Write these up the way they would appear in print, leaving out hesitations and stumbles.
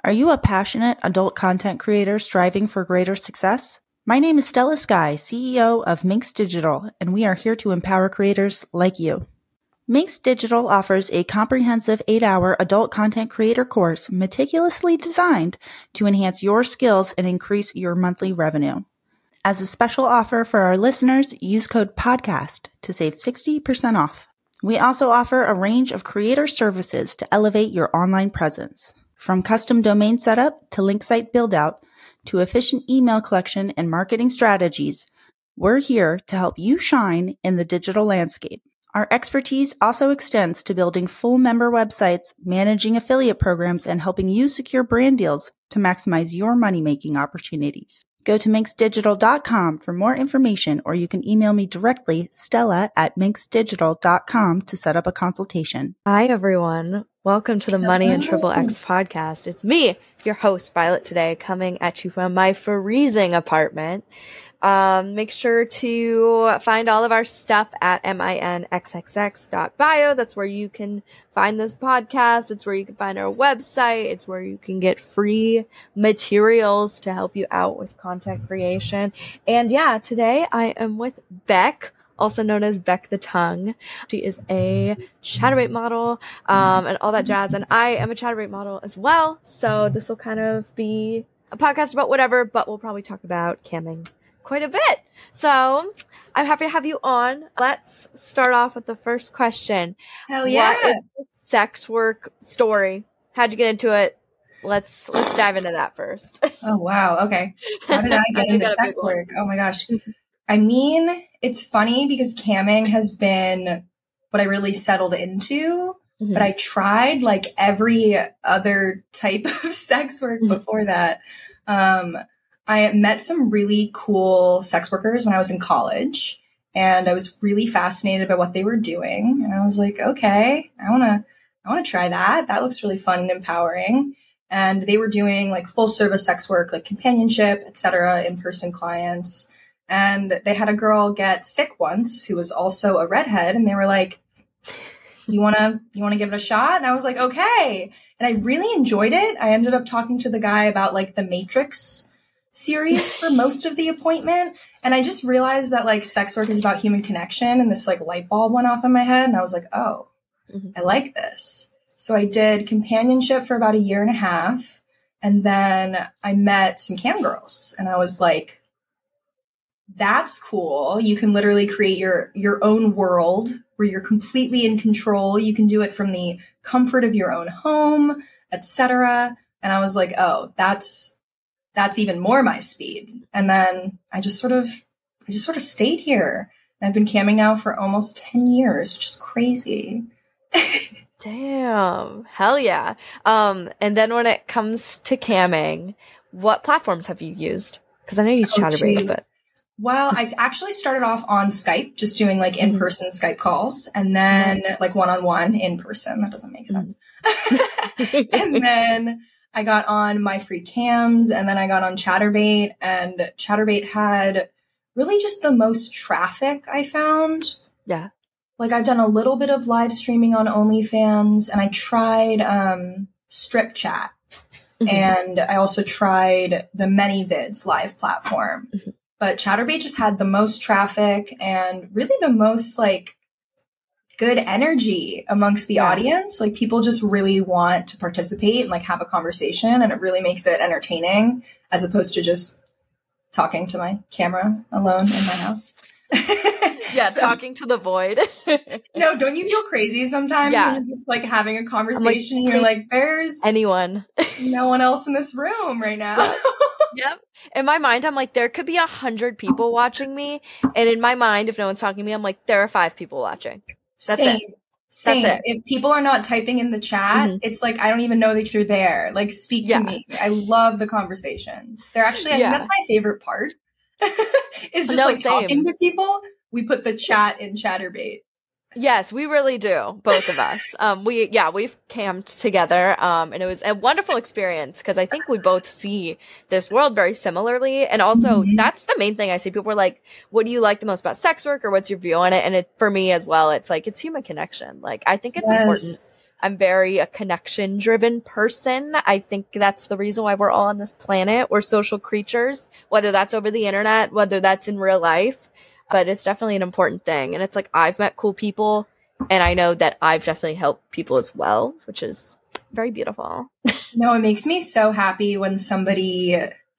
Are you a passionate adult content creator striving for greater success? My name is Stella Sky, CEO of Minx Digital, and we are here to empower creators like you. Minx Digital offers a comprehensive 8-hour adult content creator course meticulously designed to enhance your skills and increase your monthly revenue. As a special offer for our listeners, use code PODCAST to save 60% off. We also offer a range of creator services to elevate your online presence. From custom domain setup to link site build out to efficient email collection and marketing strategies, we're here to help you shine in the digital landscape. Our expertise also extends to building full member websites, managing affiliate programs, and helping you secure brand deals to maximize your money-making opportunities. Go to minxdigital.com for more information, or you can email me directly, stella@minxdigital.com, to set up a consultation. Hi, everyone. Welcome to the Money and Triple X podcast. It's me, your host, Violet, today, coming at you from my freezing apartment. Make sure to find all of our stuff at minxxx.bio. That's where you can find this podcast. It's where you can find our website. It's where you can get free materials to help you out with content creation. And yeah, today I am with Beck, also known as Beck the Tongue. She is a Chaturbate model, and all that jazz. And I am a Chaturbate model as well. So this will kind of be a podcast about whatever, but we'll probably talk about camming quite a bit. So I'm happy to have you on. Let's start off with the first question. Hell yeah. What is the sex work story? How'd you get into it? Let's dive into that first. Oh, wow. Okay. How did I get into sex work? Oh my gosh. I mean, it's funny because camming has been what I really settled into, but I tried like every other type of sex work before that. I met some really cool sex workers when I was in college, and I was really fascinated by what they were doing. And I was like, okay, I want to try that. That looks really fun and empowering. And they were doing like full service sex work, like companionship, etc., in-person clients. And they had a girl get sick once who was also a redhead, and they were like, you want to give it a shot? And I was like, okay. And I really enjoyed it. I ended up talking to the guy about like the Matrix series for most of the appointment. And I just realized that like sex work is about human connection, and this like light bulb went off in my head, and I was like, oh, I like this. So I did companionship for about 1.5 years. And then I met some cam girls, and I was like, that's cool. You can literally create your own world where you're completely in control. You can do it from the comfort of your own home, etc. And I was like, oh, that's even more my speed. And then I just sort of stayed here. And I've been camming now for almost 10 years, which is crazy. Damn. Hell yeah. And then when it comes to camming, what platforms have you used? Because I know you use Chaturbate, but... Well, I actually started off on Skype, just doing like in-person Skype calls, and then like one-on-one in person. That doesn't make sense. And then I got on My Free Cams, and then I got on Chaturbate, and Chaturbate had really just the most traffic, I found. Yeah. Like I've done a little bit of live streaming on OnlyFans, and I tried Strip Chat, and I also tried the ManyVids live platform. But Chaturbate just had the most traffic and really the most like good energy amongst the audience. Like people just really want to participate and like have a conversation, and it really makes it entertaining as opposed to just talking to my camera alone in my house. Yeah, so, talking to the void. No, don't you feel crazy sometimes when you're just like having a conversation and you're like, there's anyone, no one else in this room right now. Yep. In my mind, I'm like, there could be 100 people watching me. And in my mind, if no one's talking to me, I'm like, there are 5 people watching. That's it. Same. That's it. If people are not typing in the chat, it's like, I don't even know that you're there. Like, speak to me. I love the conversations. They're actually, I think that's my fative part. Is just talking to people. We put the chat in Chaturbate. Yes, we really do. Both of us. We've camped together. And it was a wonderful experience because I think we both see this world very similarly. And also that's the main thing I see. People are like, what do you like the most about sex work, or what's your view on it? And for me as well, it's like, it's human connection. Like, I think it's important I'm very a connection driven person. I think that's the reason why we're all on this planet. We're social creatures, whether that's over the internet, whether that's in real life, but it's definitely an important thing. And it's like, I've met cool people and I know that I've definitely helped people as well, which is very beautiful. No, it makes me so happy when somebody,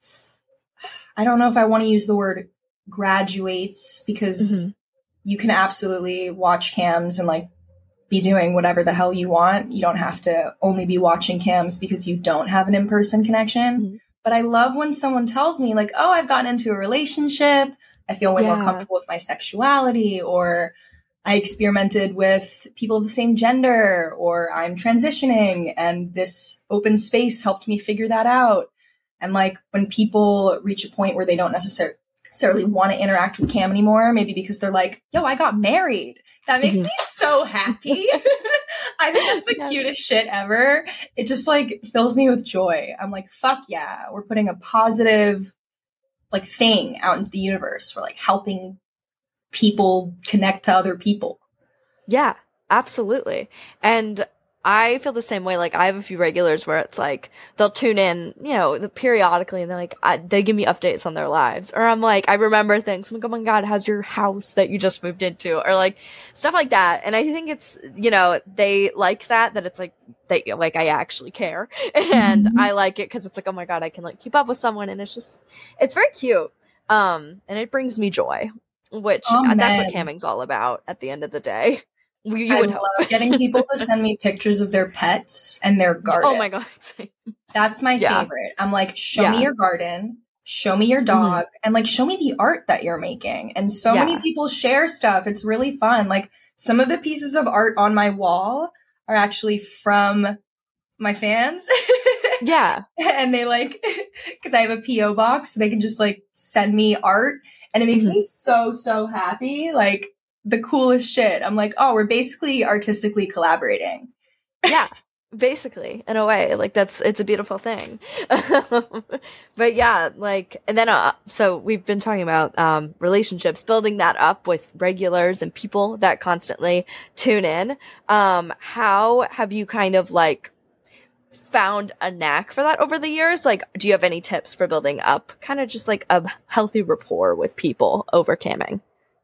I don't know if I want to use the word graduates, because you can absolutely watch cams and like be doing whatever the hell you want. You don't have to only be watching cams because you don't have an in-person connection. But I love when someone tells me like, oh, I've gotten into a relationship. I feel way more comfortable with my sexuality, or I experimented with people of the same gender, or I'm transitioning and this open space helped me figure that out. And like when people reach a point where they don't necessarily want to interact with Cam anymore, maybe because they're like, yo, I got married. That makes me so happy. I think that's the cutest shit ever. It just like fills me with joy. I'm like, fuck yeah, we're putting a positive like thing out into the universe. We're like helping people connect to other people. Yeah, absolutely. And I feel the same way. Like I have a few regulars where it's like they'll tune in, you know, periodically, and they're like, they give me updates on their lives, or I'm like, I remember things. I'm like, oh my god, how's your house that you just moved into, or like stuff like that. And I think it's, you know, they like that it's like they like I actually care, and I like it because it's like, oh my god, I can like keep up with someone, and it's very cute. And it brings me joy, which that's what camming's all about at the end of the day. I love getting people to send me pictures of their pets and their garden. Oh my god. That's my favorite. I'm like, show me your garden, show me your dog, and like show me the art that you're making. And so many people share stuff. It's really fun. Like some of the pieces of art on my wall are actually from my fans. Yeah. And they like, because I have a PO box, so they can just like send me art, and it makes me so happy. Like the coolest shit. I'm like, oh, we're basically artistically collaborating. Yeah, basically, in a way. Like it's a beautiful thing. But yeah, like, and then so we've been talking about relationships, building that up with regulars and people that constantly tune in. How have you kind of like found a knack for that over the years? Like, do you have any tips for building up kind of just like a healthy rapport with people over camming?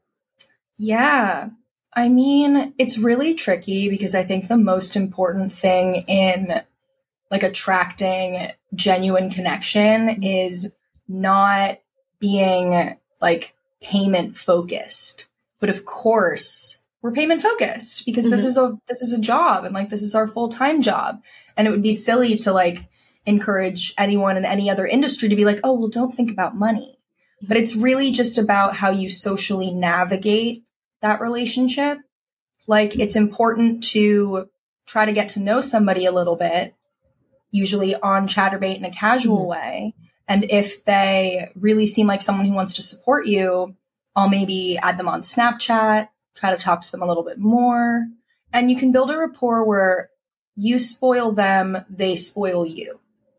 Yeah. I mean, it's really tricky because I think the most important thing in like attracting genuine connection is not being like payment focused. But of course, we're payment focused because this is a job, and like this is our full-time job. And it would be silly to like encourage anyone in any other industry to be like, oh, well, don't think about money. But it's really just about how you socially navigate that relationship. Like it's important to try to get to know somebody a little bit, usually on Chaturbate in a casual way. And if they really seem like someone who wants to support you, I'll maybe add them on Snapchat, try to talk to them a little bit more. And you can build a rapport where you spoil them, they spoil you.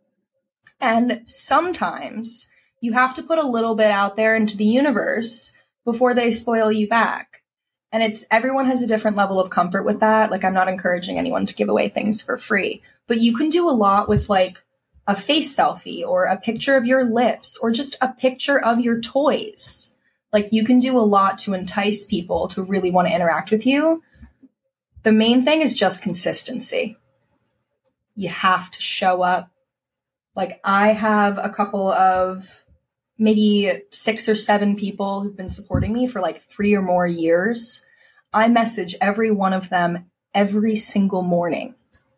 And sometimes you have to put a little bit out there into the universe before they spoil you back. And everyone has a different level of comfort with that. Like I'm not encouraging anyone to give away things for free, but you can do a lot with like a face selfie or a picture of your lips or just a picture of your toys. Like you can do a lot to entice people to really want to interact with you. The main thing is just consistency. You have to show up. Like I have a couple of maybe 6 or 7 people who've been supporting me for like 3 or more years. I message every one of them every single morning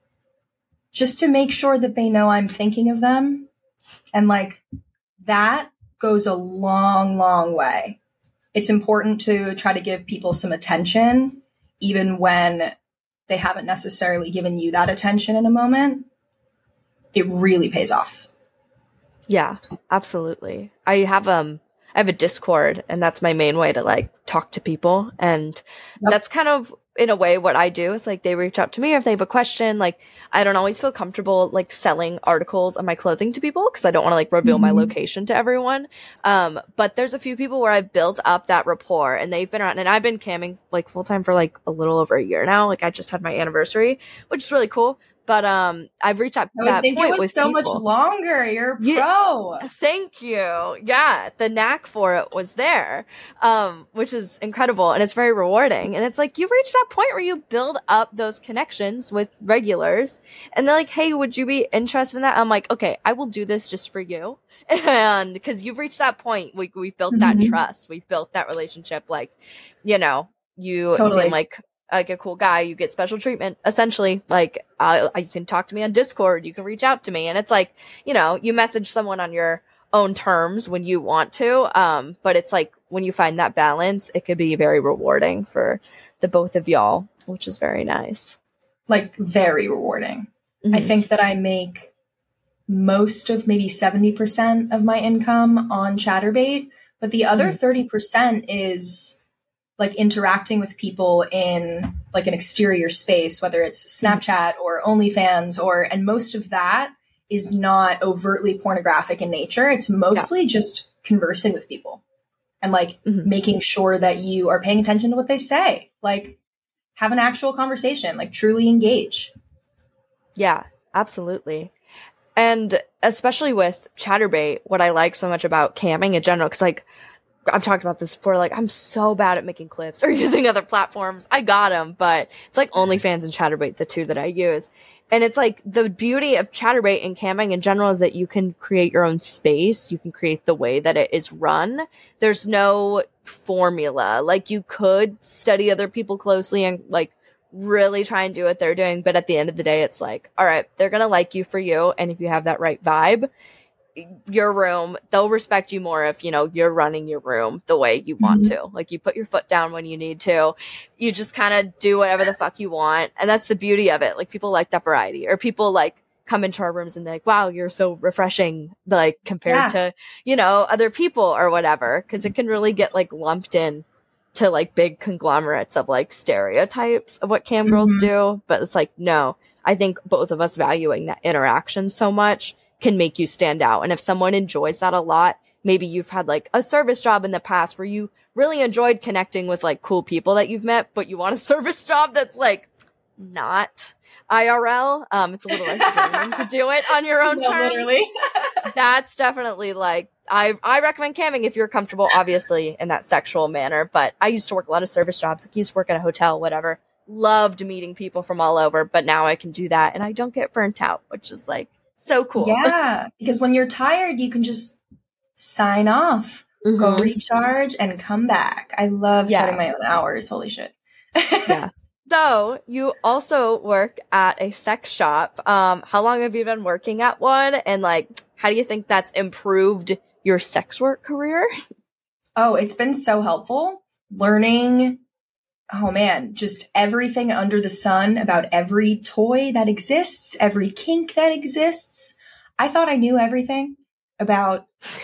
just to make sure that they know I'm thinking of them. And like that goes a long, long way. It's important to try to give people some attention, even when they haven't necessarily given you that attention in a moment. It really pays off. Yeah, absolutely. I have a Discord, and that's my main way to like talk to people. And that's kind of, in a way, what I do is like they reach out to me if they have a question. Like I don't always feel comfortable like selling articles of my clothing to people because I don't want to like reveal my location to everyone. But there's a few people where I've built up that rapport and they've been around, and I've been camming like full time for like a little over a year now. Like I just had my anniversary, which is really cool. But I've reached out. I would think it was so much longer. You're a pro. Thank you. Yeah, the knack for it was there, which is incredible, and it's very rewarding. And it's like you reach that point where you build up those connections with regulars, and they're like, "Hey, would you be interested in that?" I'm like, "Okay, I will do this just for you." And because you've reached that point, we've built that trust, we've built that relationship. Like, you know, you seem like a cool guy, you get special treatment, essentially. Like, you can talk to me on Discord, you can reach out to me, and it's like, you know, you message someone on your own terms when you want to, but it's like, when you find that balance, it could be very rewarding for the both of y'all, which is very nice. Like, very rewarding. I think that I make most of maybe 70% of my income on Chaturbate, but the other 30% is like interacting with people in like an exterior space, whether it's Snapchat or OnlyFans, and most of that is not overtly pornographic in nature. It's mostly just conversing with people and like making sure that you are paying attention to what they say, like have an actual conversation, like truly engage. Yeah, absolutely. And especially with Chaturbate, what I like so much about camming in general, because like, I've talked about this before, like I'm so bad at making clips or using other platforms. I got them, but it's like OnlyFans and Chaturbate, the two that I use. And it's like the beauty of Chaturbate and camming in general is that you can create your own space. You can create the way that it is run. There's no formula. Like you could study other people closely and like really try and do what they're doing. But at the end of the day, it's like, all right, they're going to like you for you. And if you have that right vibe, your room, they'll respect you more if, you know, you're running your room the way you want to. Like you put your foot down when you need to. You just kind of do whatever the fuck you want. And that's the beauty of it. Like people like that variety, or people like come into our rooms and they're like, wow, you're so refreshing, like compared to, you know, other people or whatever. Cause it can really get like lumped in to like big conglomerates of like stereotypes of what cam girls do. But it's like, no, I think both of us valuing that interaction so much can make you stand out. And if someone enjoys that a lot, maybe you've had like a service job in the past where you really enjoyed connecting with like cool people that you've met, but you want a service job that's like not IRL. It's a little less appealing to do it on your own terms. Literally. That's definitely like, I recommend camming if you're comfortable, obviously, in that sexual manner. But I used to work a lot of service jobs. Like, I used to work at a hotel, whatever. Loved meeting people from all over, but now I can do that and I don't get burnt out, which is like so cool. Yeah, because when you're tired, you can just sign off, go recharge, and come back. I love setting my own hours. Holy shit. Yeah. So you also work at a sex shop. How long have you been working at one? And like, how do you think that's improved your sex work career? Oh, it's been so helpful learning. Oh man, just everything under the sun about every toy that exists, every kink that exists. I thought I knew everything about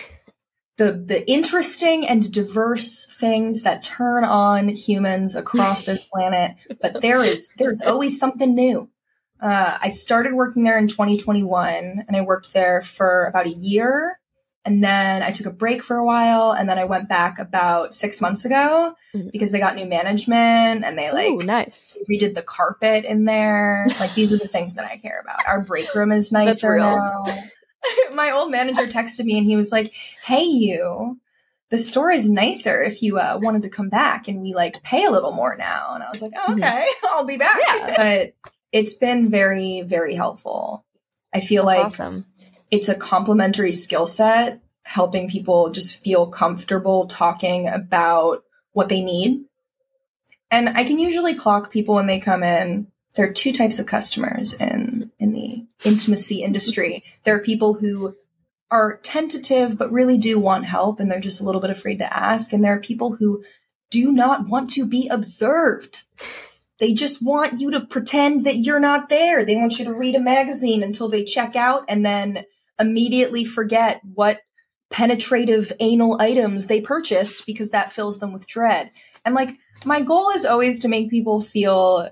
the interesting and diverse things that turn on humans across this planet. But there's always something new. I started working there in 2021 and I worked there for about a year. And then I took a break for a while, and then I went back about 6 months ago because they got new management and they redid the carpet in there. Like, these are the things that I care about. Our break room is nicer now. My old manager texted me and he was like, hey, the store is nicer if you wanted to come back, and we like pay a little more now. And I was like, oh, okay, I'll be back. Yeah. But it's been very, very helpful. I feel awesome. It's a complementary skill set, helping people just feel comfortable talking about what they need. And I can usually clock people when they come in. There are two types of customers in the intimacy industry. There are people who are tentative but really do want help, and they're just a little bit afraid to ask. And there are people who do not want to be observed. They just want you to pretend that you're not there. They want you to read a magazine until they check out and then immediately forget what penetrative anal items they purchased because that fills them with dread. And like, my goal is always to make people feel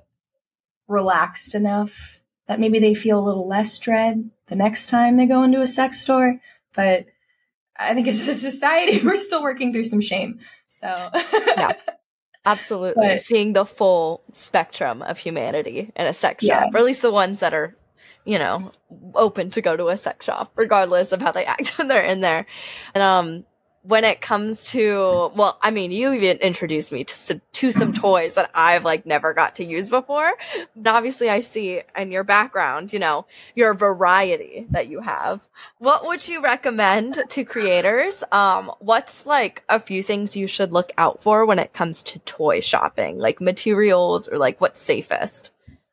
relaxed enough that maybe they feel a little less dread the next time they go into a sex store. But I think as a society, we're still working through some shame. So yeah, absolutely. But seeing the full spectrum of humanity in a sex shop, or at least the ones that are, you know, open to go to a sex shop, regardless of how they act when they're in there. And when it comes to, well, I mean, you even introduced me to some toys that I've like never got to use before. But obviously I see in your background, you know, your variety that you have. What would you recommend to creators? What's like a few things you should look out for when it comes to toy shopping, like materials or like what's safest?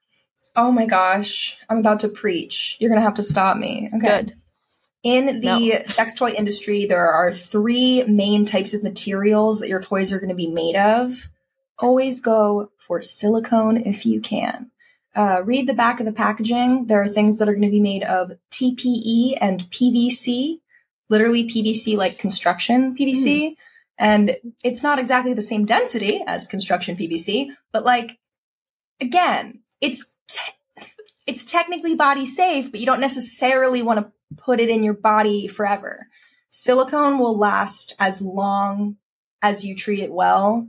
Oh my gosh, I'm about to preach. You're going to have to stop me. Okay. Good. In the sex toy industry, there are 3 main types of materials that your toys are going to be made of. Always go for silicone if you can. Read the back of the packaging. There are things that are going to be made of TPE and PVC, literally PVC like construction PVC. And it's not exactly the same density as construction PVC, but like, again, it's technically body safe, but you don't necessarily want to put it in your body forever. Silicone will last as long as you treat it well.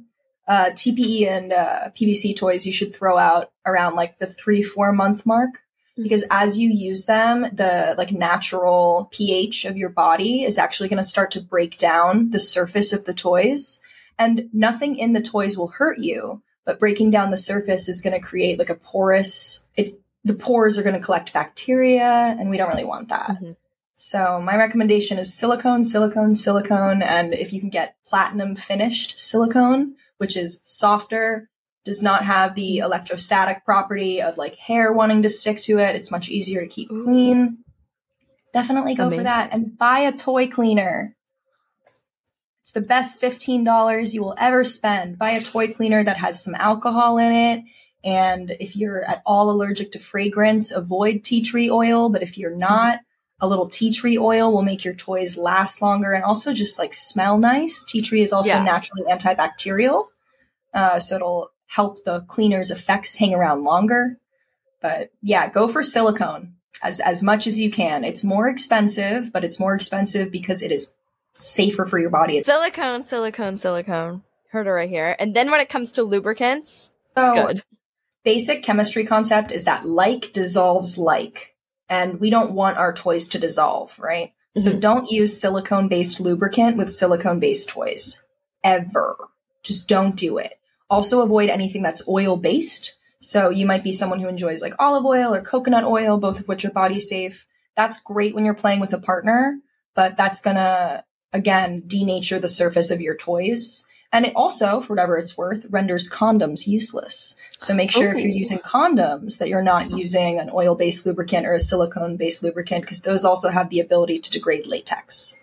TPE and PVC toys you should throw out around like the 3-4 month mark, because as you use them, the like natural pH of your body is actually going to start to break down the surface of the toys, and nothing in the toys will hurt you, but breaking down the surface is going to create like a porous, the pores are going to collect bacteria, and we don't really want that. So my recommendation is silicone, silicone, silicone. And if you can get platinum finished silicone, which is softer, does not have the electrostatic property of like hair wanting to stick to it. It's much easier to keep clean. Definitely go for that. And buy a toy cleaner. It's the best $15 you will ever spend. Buy a toy cleaner that has some alcohol in it. And if you're at all allergic to fragrance, avoid tea tree oil. But if you're not, a little tea tree oil will make your toys last longer and also just like smell nice. Tea tree is also naturally antibacterial. So it'll help the cleaner's effects hang around longer. But yeah, go for silicone as much as you can. It's more expensive, but it's more expensive because it is safer for your body. Silicone, silicone, silicone. Heard it right here. And then when it comes to lubricants, it's good. Basic chemistry concept is that like dissolves like, and we don't want our toys to dissolve, right? So don't use silicone-based lubricant with silicone-based toys. Ever. Just don't do it. Also avoid anything that's oil-based. So you might be someone who enjoys like olive oil or coconut oil, both of which are body safe. That's great when you're playing with a partner, but that's gonna, again, denature the surface of your toys. And it also, for whatever it's worth, renders condoms useless. So make sure if you're using condoms that you're not using an oil-based lubricant or a silicone-based lubricant, because those also have the ability to degrade latex.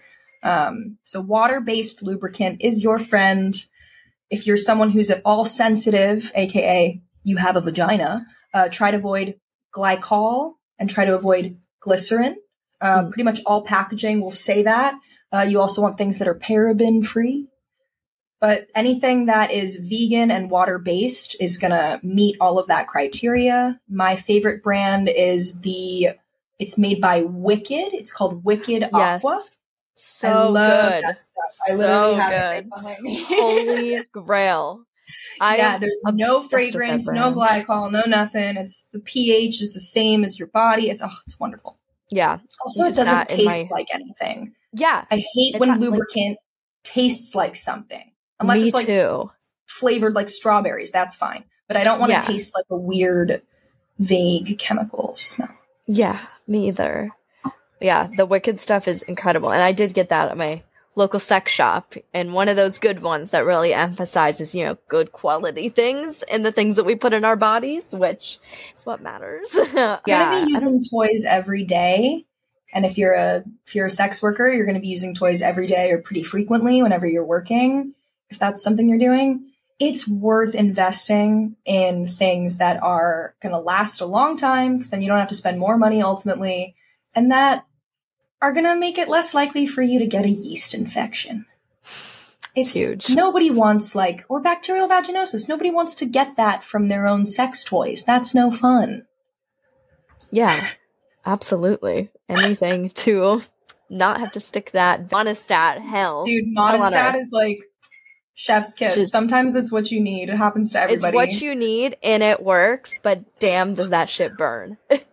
So water-based lubricant is your friend. If you're someone who's at all sensitive, aka you have a vagina, try to avoid glycol and try to avoid glycerin. Pretty much all packaging will say that. You also want things that are paraben-free. But anything that is vegan and water-based is going to meet all of that criteria. My favorite brand is it's made by Wicked. It's called Wicked Aqua. So I love that stuff. I literally have it right behind me. Holy grail. There's no fragrance, no glycol, no nothing. It's the pH is the same as your body. It's wonderful. Yeah. Also, it doesn't taste like anything. Yeah. I hate when lubricant tastes like something. Unless it's like flavored like strawberries, that's fine. But I don't want to taste like a weird, vague chemical smell. Yeah, me either. Yeah, the Wicked stuff is incredible. And I did get that at my local sex shop. And one of those good ones that really emphasizes, good quality things and the things that we put in our bodies, which is what matters. You're going to be using toys every day. And if you're a sex worker, you're going to be using toys every day or pretty frequently whenever you're working. If that's something you're doing, it's worth investing in things that are going to last a long time, because then you don't have to spend more money ultimately, and that are going to make it less likely for you to get a yeast infection. it's huge. Nobody wants or bacterial vaginosis. Nobody wants to get that from their own sex toys. That's no fun. Yeah, absolutely. Anything to not have to stick that Monistat hell. Dude, Monistat is chef's kiss. Sometimes it's what you need. It happens to everybody. It's what you need and it works, but damn does that shit burn.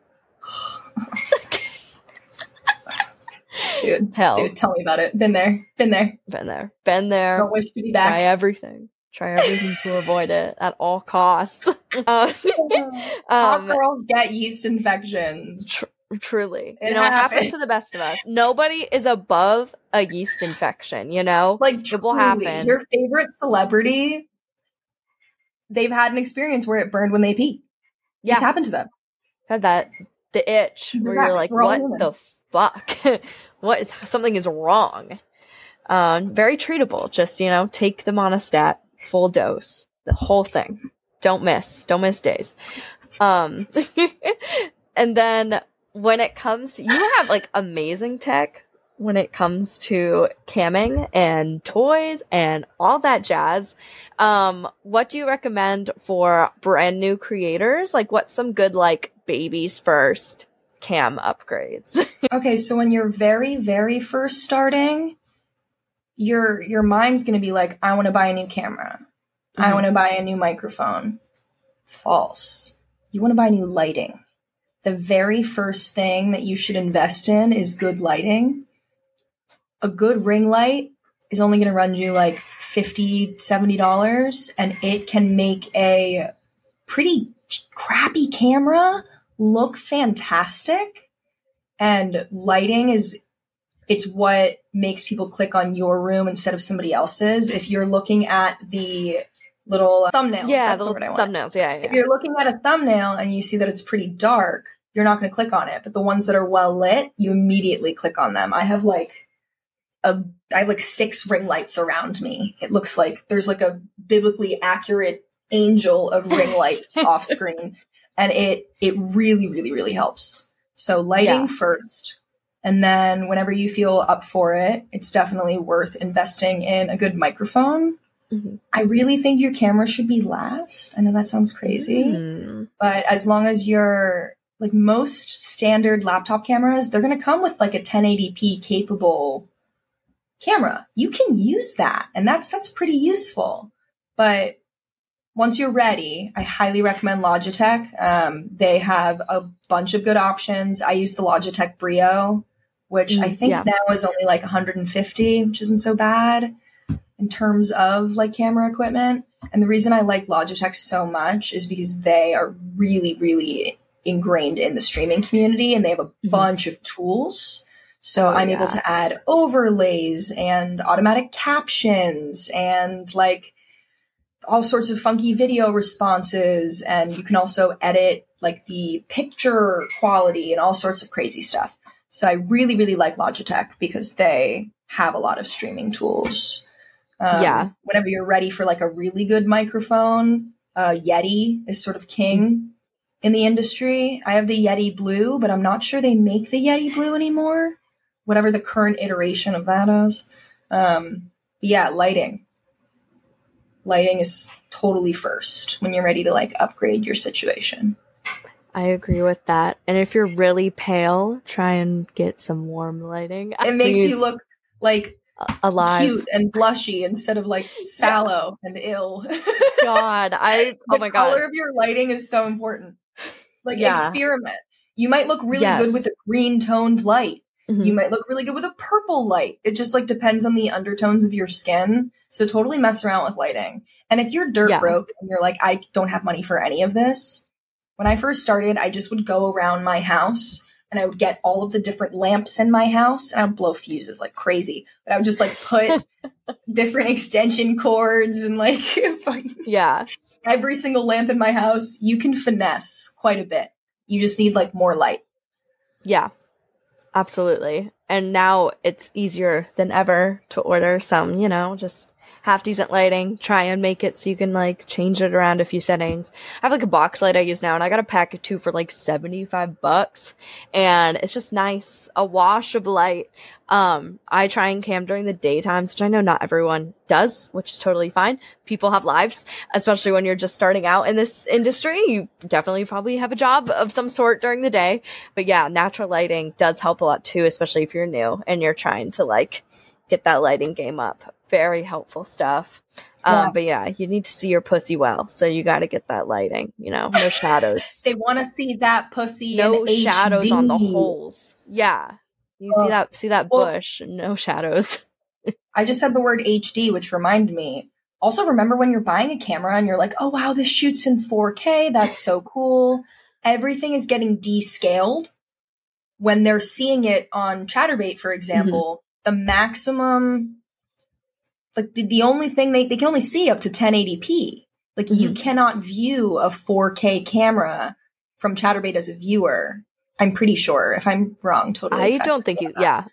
Dude, hell. Dude, tell me about it. Been there. Don't wish to be back. Try everything to avoid it at all costs. Hot girls get yeast infections. Truly. It happens to the best of us. Nobody is above a yeast infection, it will happen. Your favorite celebrity, they've had an experience where it burned when they pee. Yeah. It's happened to them. Had the itch where you're like, what the fuck? Something is wrong. Very treatable. Just, take the Monistat full dose, the whole thing. Don't miss days. And then when it comes to, you have amazing tech when it comes to camming and toys and all that jazz. What do you recommend for brand new creators? What's some good babies first cam upgrades? Okay, so when you're very, very first starting, your mind's going to be I want to buy a new camera. Mm-hmm. I want to buy a new microphone. False. You want to buy new lighting. The very first thing that you should invest in is good lighting. A good ring light is only going to run you $50, $70, and it can make a pretty crappy camera look fantastic. And lighting it's what makes people click on your room instead of somebody else's. If you're looking at the little thumbnails, that's the word I want. Thumbnails, yeah. If you're looking at a thumbnail and you see that it's pretty dark, you're not going to click on it. But the ones that are well lit, you immediately click on them. I have I have 6 ring lights around me. It looks like there's a biblically accurate angel of ring lights off screen. And it really, really, really helps. So lighting first. And then whenever you feel up for it, it's definitely worth investing in a good microphone. Mm-hmm. I really think your camera should be last. I know that sounds crazy, but as long as you're most standard laptop cameras, they're going to come with a 1080p capable camera. You can use that, and that's pretty useful. But once you're ready, I highly recommend Logitech. They have a bunch of good options. I use the Logitech Brio, which I think now is only $150, which isn't so bad in terms of camera equipment. And the reason I like Logitech so much is because they are really, really ingrained in the streaming community, and they have a bunch of tools. So I'm able to add overlays and automatic captions and all sorts of funky video responses. And you can also edit the picture quality and all sorts of crazy stuff. So I really, really like Logitech because they have a lot of streaming tools. Whenever you're ready for a really good microphone, Yeti is sort of king in the industry. I have the Yeti Blue, but I'm not sure they make the Yeti Blue anymore. Whatever the current iteration of that is. Lighting. Lighting is totally first when you're ready to upgrade your situation. I agree with that. And if you're really pale, try and get some warm lighting. It makes you look alive, cute and blushy instead of sallow and ill. God, oh my God. The color of your lighting is so important. Experiment. You might look really good with a green toned light. Mm-hmm. You might look really good with a purple light. It just depends on the undertones of your skin. So totally mess around with lighting. And if you're dirt broke and you're I don't have money for any of this. When I first started, I just would go around my house and I would get all of the different lamps in my house and I would blow fuses like crazy. But I would just put different extension cords and every single lamp in my house. You can finesse quite a bit. You just need more light. Yeah. Absolutely. And now it's easier than ever to order some, just half decent lighting, try and make it so you can like change it around a few settings. I have like a box light I use now, and I got a pack of 2 for like $75, and it's just nice. A wash of light. I try and cam during the daytimes, which I know not everyone does, which is totally fine. People have lives, especially when you're just starting out in this industry. You definitely probably have a job of some sort during the day. But yeah, natural lighting does help a lot too, especially if you're new and you're trying to like get that lighting game up. Very helpful stuff. But yeah, you need to see your pussy well, so you got to get that lighting. No shadows. They want to see that pussy. No in shadows HD. on the holes. Yeah, you see that bush. No shadows. I just said the word HD, which reminded me. Also, remember when you're buying a camera and you're like, "Oh wow, this shoots in 4K. That's so cool." Everything is getting descaled. When they're seeing it on Chaturbate, for example, the maximum. Like the only thing they can only see up to 1080p. Like you cannot view a 4K camera from Chaturbate as a viewer. I'm pretty sure. If I'm wrong, totally. I don't think you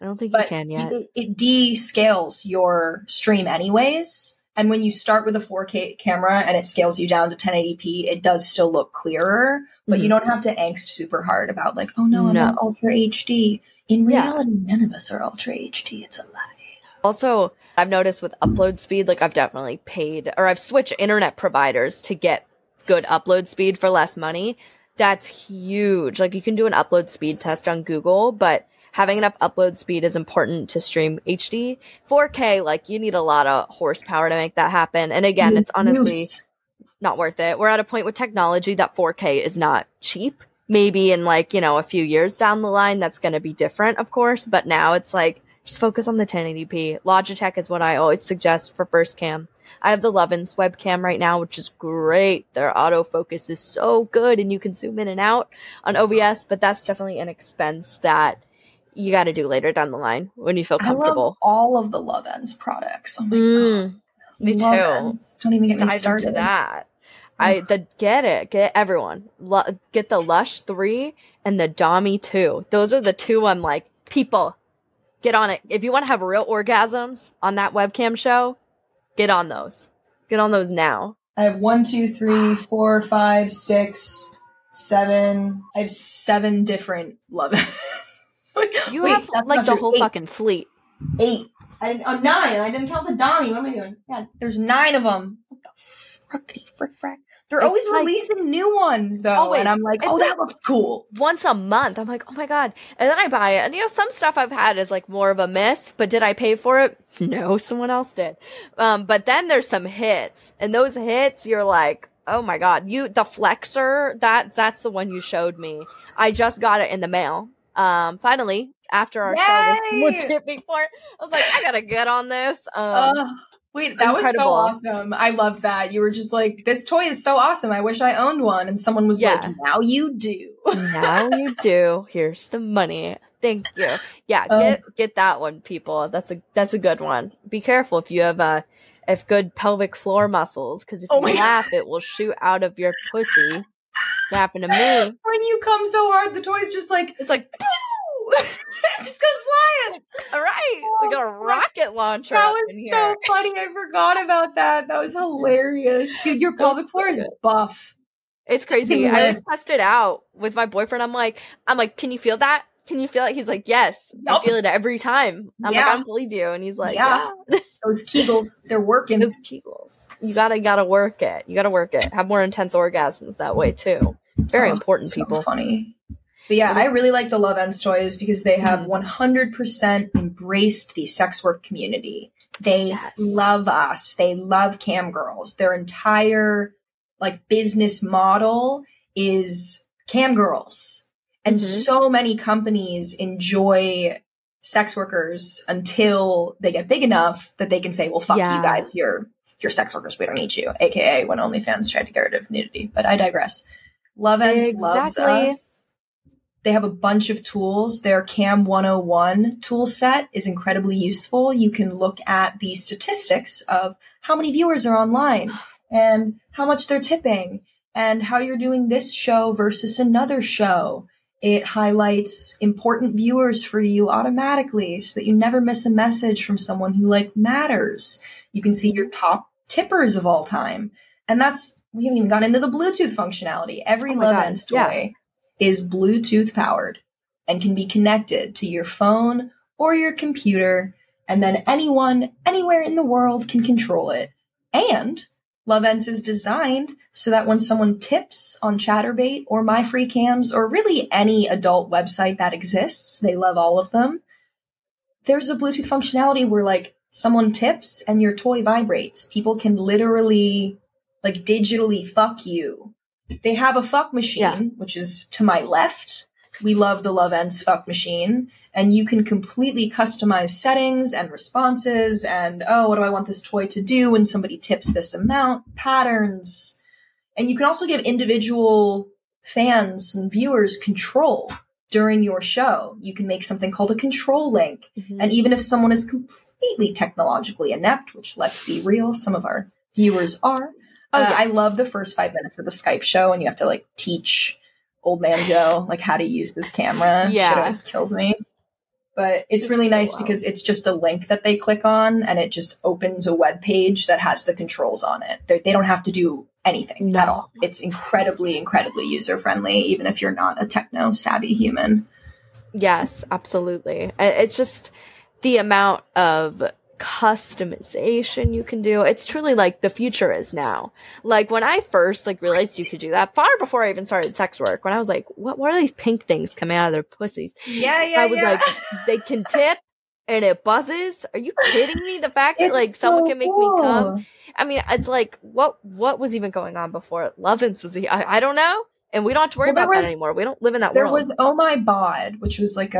can yet. It descales your stream anyways. And when you start with a 4K camera and it scales you down to 1080p, it does still look clearer. But you don't have to angst super hard about like, oh no, I'm not Ultra HD. In reality, none of us are Ultra HD. It's a lie. Also, I've noticed with upload speed, like I've definitely paid, or I've switched internet providers to get good upload speed for less money. That's huge. Like you can do an upload speed test on Google, but having enough upload speed is important to stream HD. 4K, like you need a lot of horsepower to make that happen. And again, it's honestly not worth it. We're at a point with technology that 4K is not cheap. Maybe in like, a few years down the line, that's going to be different, of course. But now it's like, just focus on the 1080p. Logitech is what I always suggest for first cam. I have the Lovins webcam right now, which is great. Their autofocus is so good, and you can zoom in and out on OBS, but that's definitely an expense that you got to do later down the line when you feel comfortable. I love all of the Lovins products. Oh my God. Me too. Lovins. Don't even get me started. Into that. Get everyone. Get the Lush 3 and the Dami 2. Those are the two I'm like, people, get on it. If you want to have real orgasms on that webcam show, get on those. Get on those now. I have 1, 2, 3, 4, 5, 6, 7. I have 7 different Lovins. You have like the whole 8. Fucking fleet. 8. 9. I didn't count the Dami. What am I doing? Yeah, there's 9 of them. What the frick? They're always releasing new ones, though. Always. And I'm like, oh, that looks cool. Once a month. I'm like, oh my God. And then I buy it. And, some stuff I've had is like more of a miss. But did I pay for it? No, someone else did. But then there's some hits. And those hits, you're like, oh my God. The Flexor, that's the one you showed me. I just got it in the mail. Finally, after our show was tipping for it. I was like, I gotta get on this. Wait, that was so awesome. I loved that. You were just like, this toy is so awesome. I wish I owned one. And someone was like, now you do. Now you do. Here's the money. Thank you. Yeah, get that one, people. That's a good one. Be careful if you have good pelvic floor muscles, because if you laugh, it will shoot out of your pussy. It happened to me. When you come so hard, the toy's just like, it's like, it just goes flying. All right. We got a rocket launcher. That was so funny. I forgot about that. That was hilarious. Dude, your pelvic floor is buff. It's crazy. I just tested out with my boyfriend. I'm like, can you feel that? Can you feel it? He's like, yes. Yep. I feel it every time. I'm like, I don't believe you. And he's like, yeah. Those Kegels, they're working. Those Kegels. You gotta work it. You gotta work it. Have more intense orgasms that way too. Very important, so people. Funny. But yeah, I really like the Lovins toys because they have 100% embraced the sex work community. They love us. They love cam girls. Their entire business model is cam girls. And so many companies enjoy sex workers until they get big enough that they can say, well, fuck you guys. You're sex workers. We don't need you. AKA when OnlyFans tried to get rid of nudity. But I digress. Lovins loves us. They have a bunch of tools. Their Cam 101 tool set is incredibly useful. You can look at the statistics of how many viewers are online and how much they're tipping and how you're doing this show versus another show. It highlights important viewers for you automatically so that you never miss a message from someone who like matters. You can see your top tippers of all time. And we haven't even gotten into the Bluetooth functionality. Every Lovense toy is Bluetooth powered and can be connected to your phone or your computer. And then anyone, anywhere in the world can control it. And Lovense is designed so that when someone tips on Chaturbate or MyFreeCams or really any adult website that exists, they love all of them, there's a Bluetooth functionality where like someone tips and your toy vibrates. People can literally like digitally fuck you. They have a fuck machine, which is to my left. We love the Lovense fuck machine. And you can completely customize settings and responses and, what do I want this toy to do when somebody tips this amount, patterns. And you can also give individual fans and viewers control during your show. You can make something called a control link. Mm-hmm. And even if someone is completely technologically inept, which let's be real, some of our viewers are, I love the first 5 minutes of the Skype show and you have to like teach old man Joe like how to use this camera. Yeah. Shit always kills me. But it's really nice because it's just a link that they click on and it just opens a web page that has the controls on it. They don't have to do anything at all. It's incredibly, incredibly user-friendly, even if you're not a techno-savvy human. Yes, absolutely. It's just the amount of customization you can do. It's truly like the future is now. Like when I first like realized you could do that, far before I even started sex work, when I was like, what are these pink things coming out of their pussies? I was like, they can tip and it buzzes. Are you kidding me? The fact that like someone can make me come. I mean, it's like what was even going on before Lovense was I don't know. And we don't have to worry about that anymore. We don't live in that world. There was Oh My Bod, which was like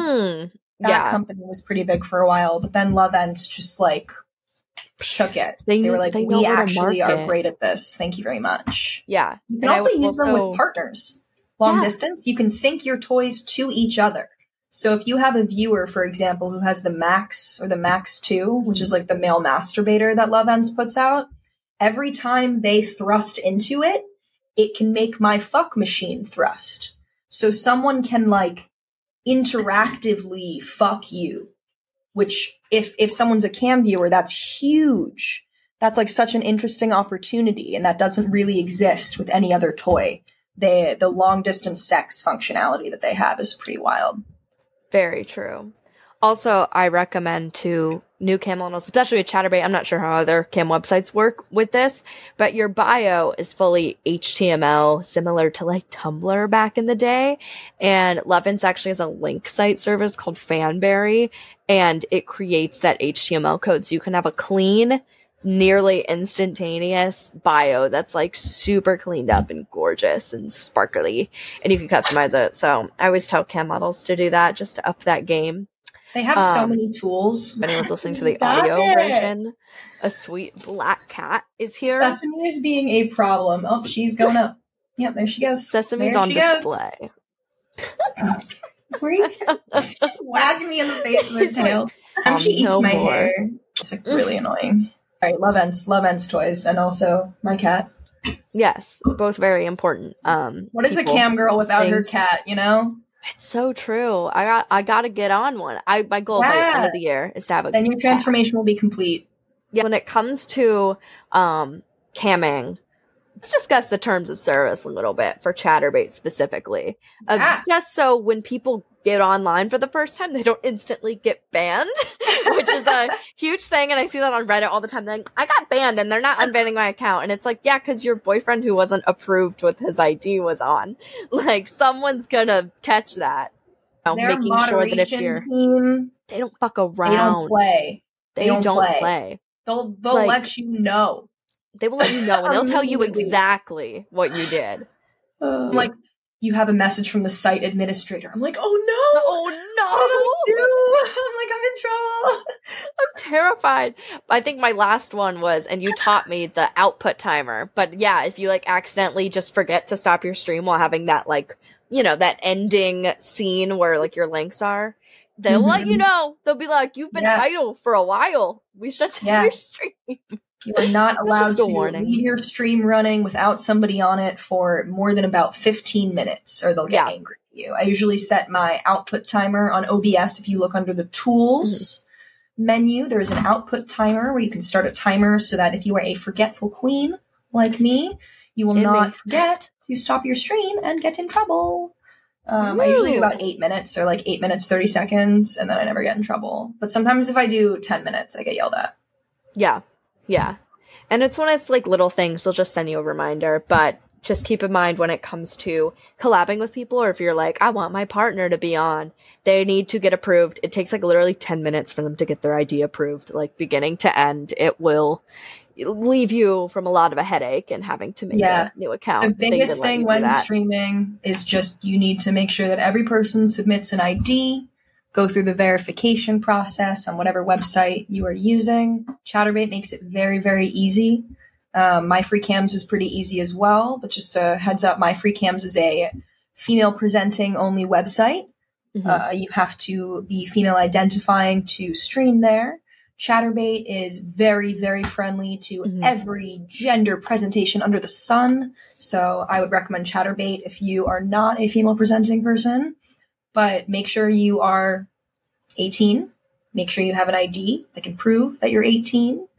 that company was pretty big for a while, but then Lovense just like took it. They were like, we actually are great at this. Thank you very much. Yeah. You can also use them with partners. Long distance, you can sync your toys to each other. So if you have a viewer, for example, who has the Max or the Max 2, which is like the male masturbator that Lovense puts out, every time they thrust into it, it can make my fuck machine thrust. So someone can like interactively fuck you, which if someone's a cam viewer, that's huge. That's like such an interesting opportunity, and that doesn't really exist with any other toy. The long distance sex functionality that they have is pretty wild. Very true. Also, I recommend to new cam models, especially with Chaturbate. I'm not sure how other cam websites work with this, but your bio is fully HTML, similar to like Tumblr back in the day. And Lovense actually has a link site service called Fanberry, and it creates that HTML code. So you can have a clean, nearly instantaneous bio that's like super cleaned up and gorgeous and sparkly, and you can customize it. So I always tell cam models to do that just to up that game. They have so many tools. If anyone's listening to the audio version, a sweet black cat is here. Sesame is being a problem. Oh, she's going up. Yep, there she goes. Sesame's on display. Just whacked me in the face with her tail. She eats my hair. It's like really annoying. All right, Lovense toys, and also my cat. Yes, both very important. What is a cam girl without her cat, you know? It's so true. I gotta get on one. My goal by the end of the year is to have a then your transformation will be complete. Yeah. When it comes to camming, let's discuss the terms of service a little bit for Chaturbate specifically. Just so when people get online for the first time, they don't instantly get banned, which is a huge thing. And I see that on Reddit all the time. They're like, I got banned and they're not unbanning my account. And it's like, yeah, because your boyfriend who wasn't approved with his ID was on. Like, someone's gonna catch that. Making sure that if you're... They don't fuck around. They don't play. They don't play. They'll like, let you know. They will let you know, and they'll tell you exactly what you did. Like, you have a message from the site administrator. I'm like, oh no! Oh no! What do I do? I'm like, I'm in trouble. I'm terrified. I think my last one was, and you taught me the output timer. But yeah, if you like accidentally just forget to stop your stream while having that like, you know, that ending scene where like your links are, they'll let you know. They'll be like, you've been idle for a while. We shut down your stream. You are not allowed to leave your stream running without somebody on it for more than about 15 minutes, or they'll get angry. you. I usually set my output timer on OBS. If you look under the tools menu, there's an output timer where you can start a timer so that if you are a forgetful queen like me, you will not forget to stop your stream and get in trouble. I usually do about 8 minutes or like 8 minutes, 30 seconds, and then I never get in trouble. But sometimes if I do 10 minutes, I get yelled at. Yeah. Yeah. And it's when it's like little things, they'll just send you a reminder. But just keep in mind when it comes to collabing with people, or if you're like, I want my partner to be on, they need to get approved. It takes like literally 10 minutes for them to get their ID approved, like beginning to end. It will leave you from a lot of a headache and having to make a new account. The biggest thing when streaming is just you need to make sure that every person submits an ID, go through the verification process on whatever website you are using. Chaturbate makes it very, very easy. MyFreeCams is pretty easy as well, but just a heads up, MyFreeCams is a female presenting only website. You have to be female identifying to stream there. Chaturbate is very, very friendly to every gender presentation under the sun. So I would recommend Chaturbate if you are not a female presenting person, but make sure you are 18. Make sure you have an ID that can prove that you're 18.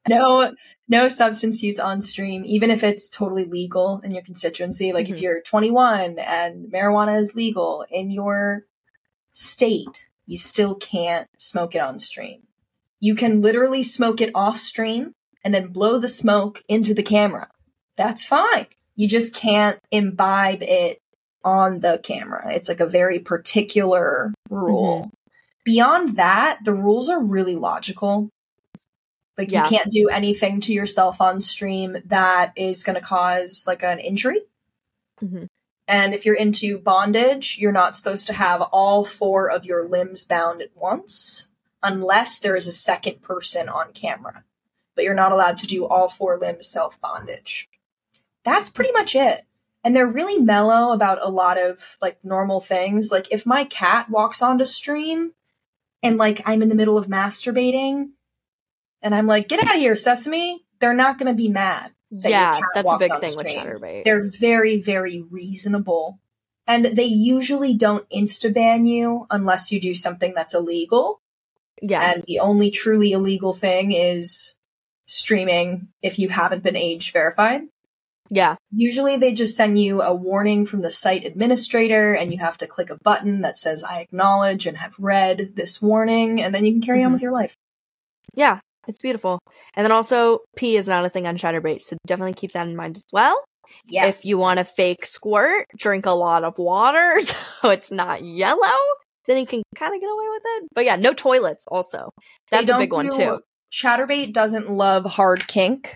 No substance use on stream, even if it's totally legal in your constituency. Like if you're 21 and marijuana is legal in your state, you still can't smoke it on stream. You can literally smoke it off stream and then blow the smoke into the camera. That's fine. You just can't imbibe it on the camera. It's like a very particular rule. Beyond that, the rules are really logical. Like you can't do anything to yourself on stream that is going to cause like an injury. And if you're into bondage, you're not supposed to have all 4 of your limbs bound at once, unless there is a second person on camera. But you're not allowed to do all 4 limbs self-bondage. That's pretty much it. And they're really mellow about a lot of, like, normal things. Like, if my cat walks onto stream and, like, I'm in the middle of masturbating and I'm like, get out of here, Sesame, they're not going to be mad. That's a big thing with Chaturbate. They're very, very reasonable. And they usually don't insta-ban you unless you do something that's illegal. And the only truly illegal thing is streaming if you haven't been age verified. Usually they just send you a warning from the site administrator and you have to click a button that says, I acknowledge and have read this warning, and then you can carry on with your life. Yeah, it's beautiful. And then also, pee is not a thing on Chaturbate, so definitely keep that in mind as well. If you want a fake squirt, drink a lot of water so it's not yellow. Then you can kind of get away with it. But yeah, no toilets also. That's a big one too. Chaturbate doesn't love hard kink.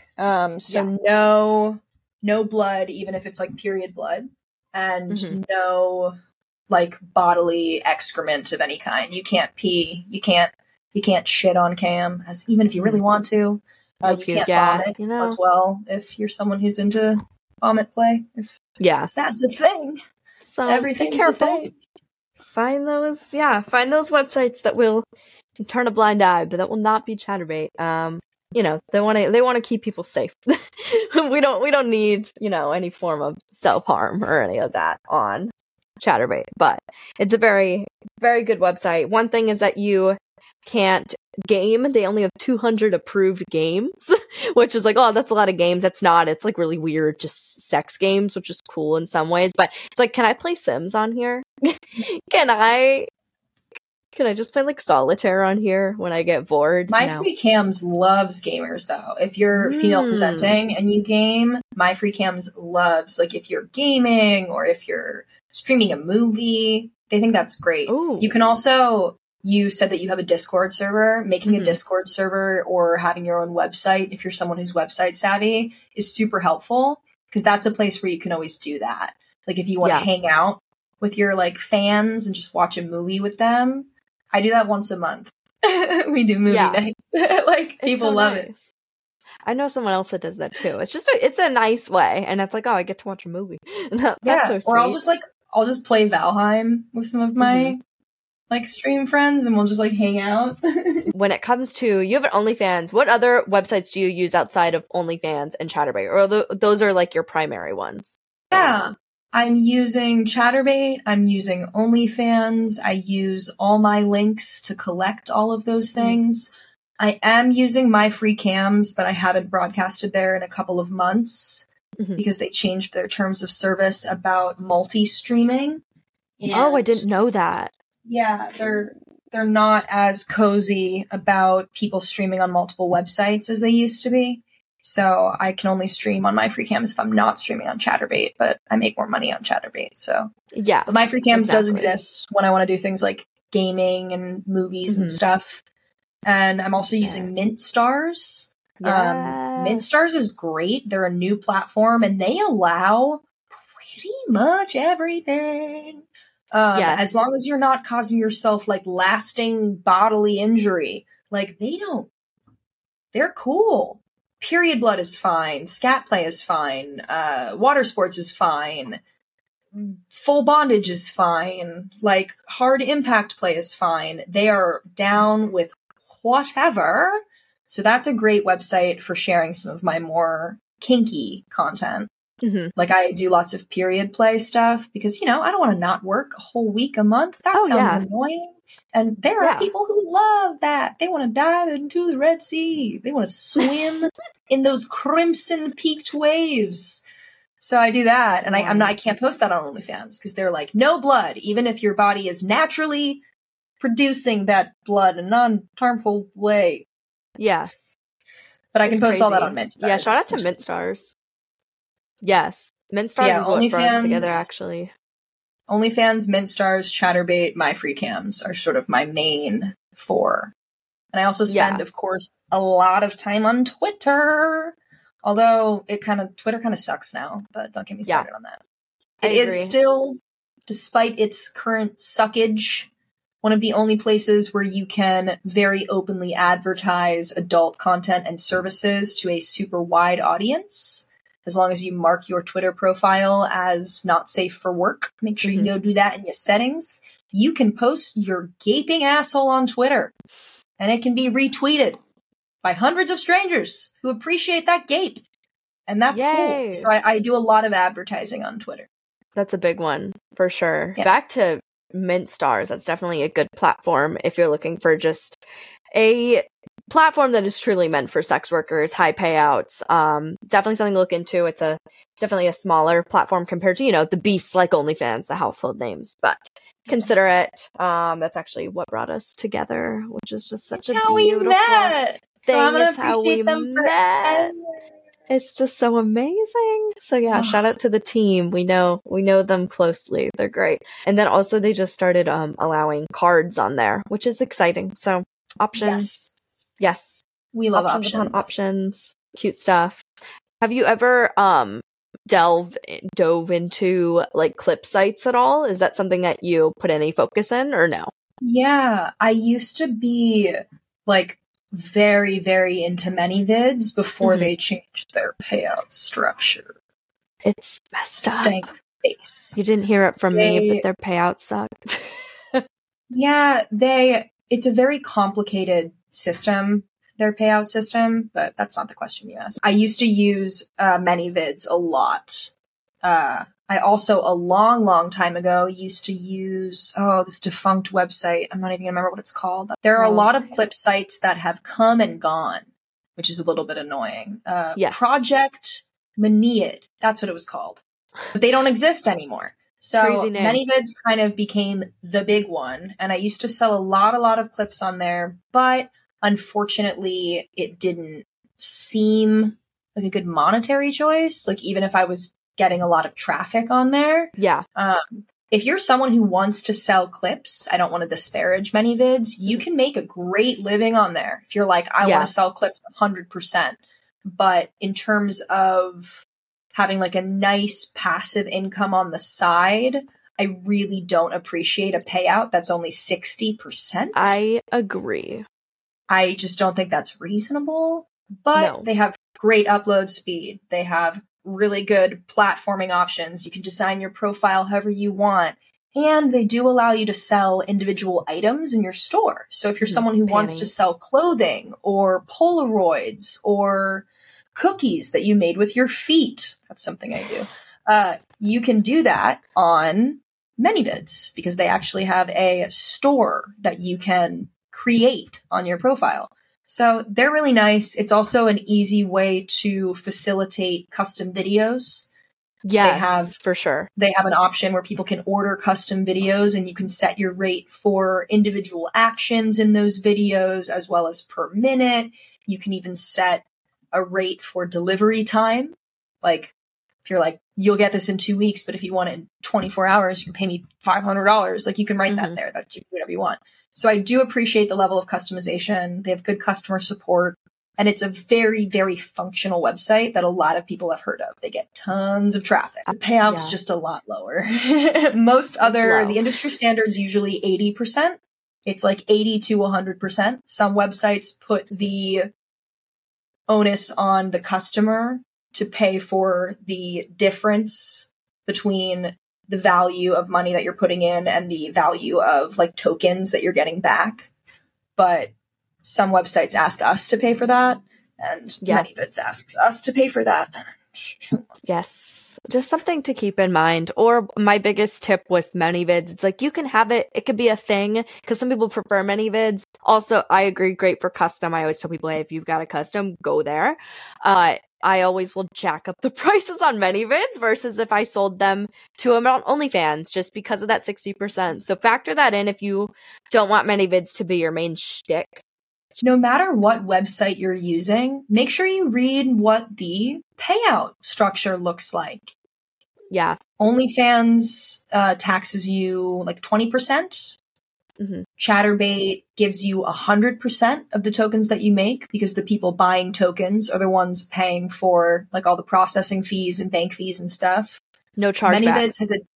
So no blood, even if it's like period blood. And no like bodily excrement of any kind. You can't pee. You can't shit on cam, as even if you really want to. You can't vomit as well if you're someone who's into vomit play. If that's a thing. So everything's be careful. a thing. Find those websites that will turn a blind eye, but that will not be Chaturbate. They want to keep people safe. we don't need, any form of self-harm or any of that on Chaturbate, but it's a very, very good website. One thing is that you can't game. They only have 200 approved games, which is like, oh, that's a lot of games. That's not. It's like really weird, just sex games, which is cool in some ways. But it's like, can I play Sims on here? Can I just play like solitaire on here when I get bored? MyFreeCams loves gamers though. If you're female presenting and you game, MyFreeCams loves, like, if you're gaming or if you're streaming a movie, they think that's great. Ooh. You can also, you said that you have a Discord server. Making a Discord server or having your own website, if you're someone who's website savvy, is super helpful, because that's a place where you can always do that. Like if you want to hang out with your like fans and just watch a movie with them. I do that once a month. We do movie nights. Like people love it. I know someone else that does that too. It's a nice way, and it's like, oh, I get to watch a movie. That's so sweet. Or I'll just play Valheim with some of my like stream friends, and we'll just like hang out. When it comes to, you have an OnlyFans, what other websites do you use outside of OnlyFans and Chaturbate? Or those are like your primary ones? Yeah. I'm using Chaturbate. I'm using OnlyFans. I use all my links to collect all of those things. I am using MyFreeCams, but I haven't broadcasted there in a couple of months because they changed their terms of service about multi-streaming. Oh, I didn't know that. Yeah, they're not as cozy about people streaming on multiple websites as they used to be. So I can only stream on MyFreeCams if I'm not streaming on Chaturbate, but I make more money on Chaturbate. So yeah, but MyFreeCams does exist when I want to do things like gaming and movies and stuff. And I'm also using MintStars. MintStars is great. They're a new platform and they allow pretty much everything. As long as you're not causing yourself like lasting bodily injury. Like they're cool. Period blood is fine. Scat play is fine. Water sports is fine. Full bondage is fine. Like hard impact play is fine. They are down with whatever. So that's a great website for sharing some of my more kinky content. Like I do lots of period play stuff because, I don't want to not work a whole week, a month. That sounds annoying. And there are people who love that. They want to dive into the Red Sea. They want to swim in those crimson peaked waves. So I do that. And I can't post that on OnlyFans because they're like, no blood, even if your body is naturally producing that blood in a non-harmful way. Yeah. But I can post all that on MintStars. Yeah, shout out to MintStars. Yes. MintStars is what brought us together, actually. OnlyFans, MintStars, Chaturbate, MyFreeCams are sort of my main four. And I also spend, of course, a lot of time on Twitter. Although Twitter kind of sucks now, but don't get me started on that. It is still, despite its current suckage, one of the only places where you can very openly advertise adult content and services to a super wide audience. As long as you mark your Twitter profile as not safe for work, make sure you go do that in your settings. You can post your gaping asshole on Twitter, and it can be retweeted by hundreds of strangers who appreciate that gape. And that's cool. So I do a lot of advertising on Twitter. That's a big one, for sure. Yeah. Back to MintStars, that's definitely a good platform if you're looking for just a platform that is truly meant for sex workers, high payouts. Definitely something to look into. It's definitely a smaller platform compared to, the beasts like OnlyFans, the household names, but consider it. That's actually what brought us together, which is just such a beautiful thing. So I'm gonna it's how we them met. It's just so amazing. So yeah, shout out to the team. We know them closely. They're great. And then also they just started allowing cards on there, which is exciting. So options. Yes. We love options. Upon options. Cute stuff. Have you ever dove into like clip sites at all? Is that something that you put any focus in or no? Yeah, I used to be like very, very into ManyVids before they changed their payout structure. It's messed up. Stank face. You didn't hear it from me, but their payouts suck. Yeah, it's a very complicated system, their payout system, but that's not the question you asked. I used to use ManyVids a lot. I also, a long, long time ago, used to use, this defunct website. I'm not even going to remember what it's called. There are a lot of clip sites that have come and gone, which is a little bit annoying. Project Maniad, that's what it was called. But they don't exist anymore. So ManyVids kind of became the big one. And I used to sell a lot of clips on there, but unfortunately, it didn't seem like a good monetary choice. Like, even if I was getting a lot of traffic on there. Yeah. If you're someone who wants to sell clips, I don't want to disparage ManyVids, you can make a great living on there. If you're like, I want to sell clips 100%. But in terms of having like a nice passive income on the side, I really don't appreciate a payout that's only 60%. I agree. I just don't think that's reasonable. But they have great upload speed. They have really good platforming options. You can design your profile however you want. And they do allow you to sell individual items in your store. So if you're someone who wants to sell clothing or Polaroids or cookies that you made with your feet, that's something I do. you can do that on ManyVids because they actually have a store that you can create on your profile. So they're really nice. It's also an easy way to facilitate custom videos. Yes, for sure. They have an option where people can order custom videos and you can set your rate for individual actions in those videos as well as per minute. You can even set a rate for delivery time. Like if you're like, you'll get this in 2 weeks, but if you want it in 24 hours, you can pay me $500. Like you can write that there. That you can do whatever you want. So I do appreciate the level of customization. They have good customer support. And it's a very, very functional website that a lot of people have heard of. They get tons of traffic. The payout's just a lot lower. The industry standard's usually 80%. It's like 80 to 100%. Some websites put the onus on the customer to pay for the difference between the value of money that you're putting in and the value of like tokens that you're getting back. But some websites ask us to pay for that, and ManyVids asks us to pay for that. Yes. Just something to keep in mind. Or my biggest tip with ManyVids, it's like you can have it. It could be a thing because some people prefer ManyVids. Also, I agree, great for custom. I always tell people, hey, if you've got a custom, go there. I always will jack up the prices on ManyVids versus if I sold them to them on OnlyFans just because of that 60%. So factor that in if you don't want ManyVids to be your main shtick. No matter what website you're using, make sure you read what the payout structure looks like. Yeah. OnlyFans taxes you like 20%. Chaturbate gives you 100% of the tokens that you make because the people buying tokens are the ones paying for like all the processing fees and bank fees and stuff. No chargeback.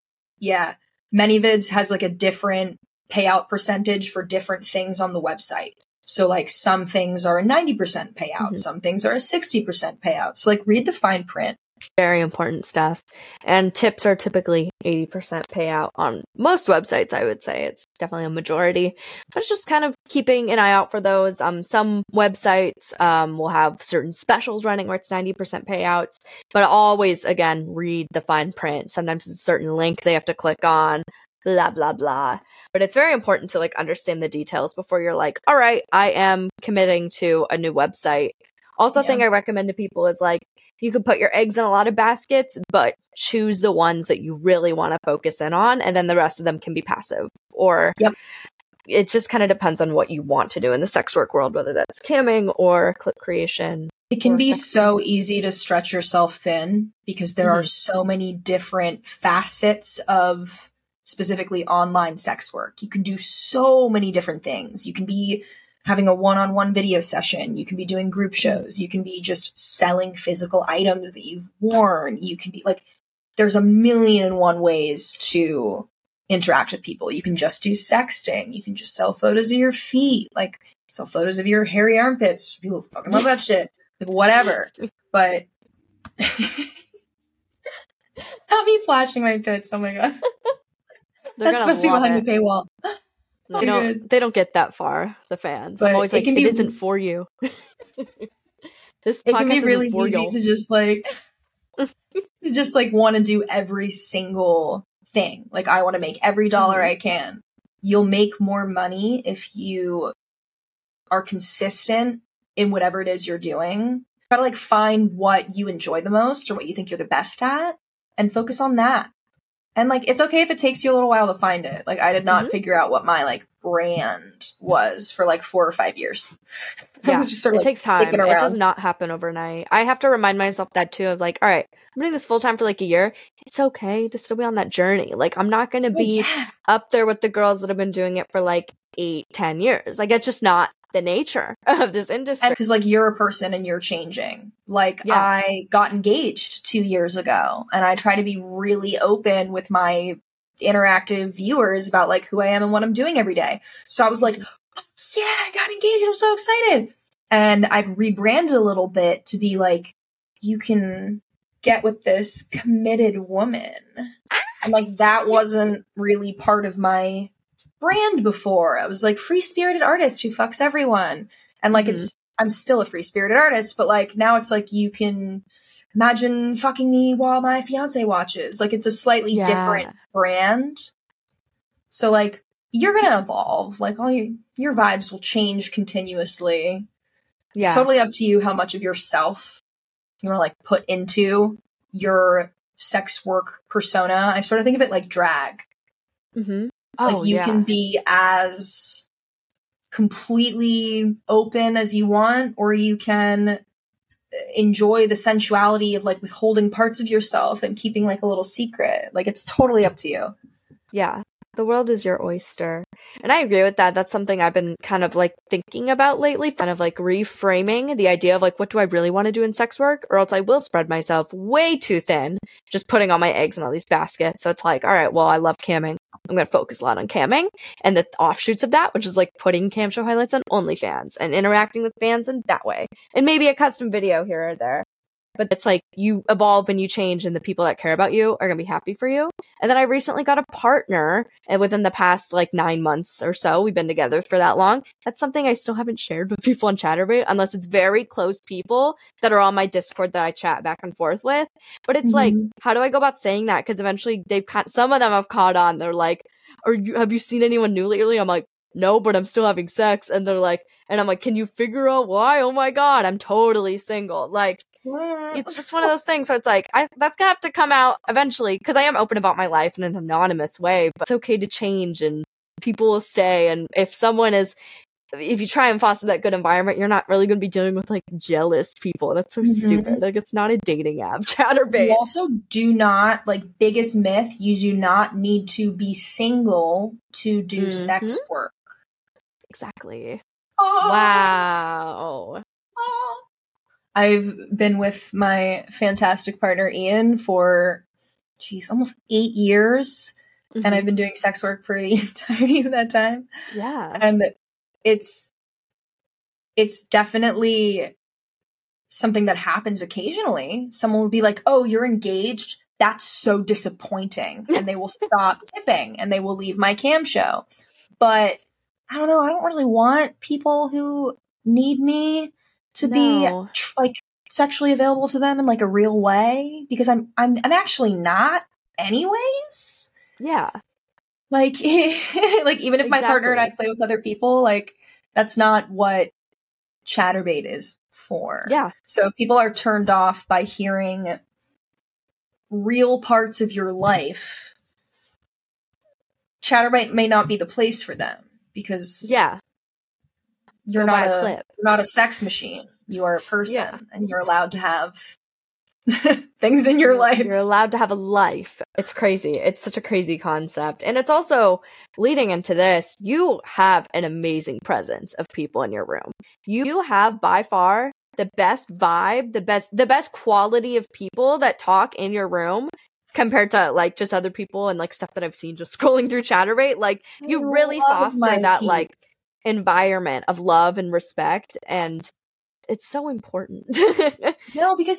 ManyVids has like a different payout percentage for different things on the website. So like some things are a 90% payout, some things are a 60% payout. So like read the fine print. Very important stuff. And tips are typically 80% payout on most websites, I would say. It's definitely a majority. But it's just kind of keeping an eye out for those. Some websites will have certain specials running where it's 90% payouts. But always, again, read the fine print. Sometimes it's a certain link they have to click on. Blah, blah, blah. But it's very important to like understand the details before you're like, all right, I am committing to a new website. Also, a thing I recommend to people is like, you can put your eggs in a lot of baskets, but choose the ones that you really want to focus in on. And then the rest of them can be passive. Or it just kind of depends on what you want to do in the sex work world, whether that's camming or clip creation. It can be so easy to stretch yourself thin because there are so many different facets of specifically online sex work. You can do so many different things. You can be having a one-on-one video session. You can be doing group shows. You can be just selling physical items that you've worn. You can be like, there's a million and one ways to interact with people. You can just do sexting. You can just sell photos of your feet, like sell photos of your hairy armpits. People fucking love that shit. Like whatever. But not me flashing my pits. Oh my God. That's supposed to be behind the paywall. They don't get that far, the fans. But I'm always like, it isn't for you. This podcast can be really easy to just want to do every single thing. Like I want to make every dollar I can. You'll make more money if you are consistent in whatever it is you're doing. Try to like find what you enjoy the most or what you think you're the best at and focus on that. And like, it's okay if it takes you a little while to find it. Like I did not figure out what my like brand was for like 4 or 5 years. Yeah, just sort of, it takes time. It does not happen overnight. I have to remind myself that too of like, all right, I'm doing this full time for like a year. It's okay to still be on that journey. Like I'm not going to be up there with the girls that have been doing it for like 8-10 years. Like it's just not the nature of this industry. Because like you're a person and you're changing. Like I got engaged 2 years ago and I try to be really open with my interactive viewers about like who I am and what I'm doing every day. So I was like, yeah, I got engaged. I'm so excited. And I've rebranded a little bit to be like, you can get with this committed woman. And like that wasn't really part of my brand before. I was like free-spirited artist who fucks everyone. And like I'm still a free-spirited artist, but like now it's like you can imagine fucking me while my fiance watches. Like, it's a slightly different brand. So, like, you're gonna evolve. Like, all your vibes will change continuously. It's totally up to you how much of yourself you want to, like, put into your sex work persona. I sort of think of it like drag. Mm-hmm. Like, you can be as completely open as you want, or you can enjoy the sensuality of, like, withholding parts of yourself and keeping, like, a little secret. Like, it's totally up to you. Yeah. The world is your oyster. And I agree with that. That's something I've been kind of, like, thinking about lately, kind of, like, reframing the idea of, like, what do I really want to do in sex work? Or else I will spread myself way too thin, just putting all my eggs in all these baskets. So it's like, all right, well, I love camming. I'm going to focus a lot on camming and the offshoots of that, which is, like, putting cam show highlights on OnlyFans and interacting with fans in that way. And maybe a custom video here or there. But it's like you evolve and you change, and the people that care about you are going to be happy for you. And then I recently got a partner, and within the past, like, 9 months or so, we've been together for that long. That's something I still haven't shared with people on Chaturbate, unless it's very close people that are on my Discord that I chat back and forth with. But it's like, how do I go about saying that? Because eventually some of them have caught on. They're like, have you seen anyone new lately? I'm like, no, but I'm still having sex. And they're like, and I'm like, can you figure out why? Oh my God, I'm totally single. Like, it's just one of those things. So it's like, that's gonna have to come out eventually, because I am open about my life in an anonymous way, but it's okay to change and people will stay. And if you try and foster that good environment, you're not really going to be dealing with, like, jealous people. That's so stupid. Like, it's not a dating app. Chaturbate. You also do not, like, biggest myth, you do not need to be single to do sex work. Exactly. Oh. Wow. Oh. I've been with my fantastic partner Ian for, almost 8 years. And I've been doing sex work for the entirety of that time. Yeah. And it's definitely something that happens occasionally. Someone will be like, oh, you're engaged? That's so disappointing. And they will stop tipping and they will leave my cam show. But I don't know. I don't really want people who need me to be, like, sexually available to them in, like, a real way, because I'm actually not anyways. Yeah. Like, like, even if my partner and I play with other people, like, that's not what Chaturbate is for. Yeah. So if people are turned off by hearing real parts of your life, Chaturbate may not be the place for them, because you're not a sex machine. You are a person, and you're allowed to have things in your life. You're allowed to have a life. It's crazy. It's such a crazy concept. And it's also, leading into this, you have an amazing presence of people in your room. You have by far the best vibe, the best quality of people that talk in your room compared to, like, just other people and, like, stuff that I've seen just scrolling through Chaturbate. Like, you really foster that like environment of love and respect, and it's so important. No, because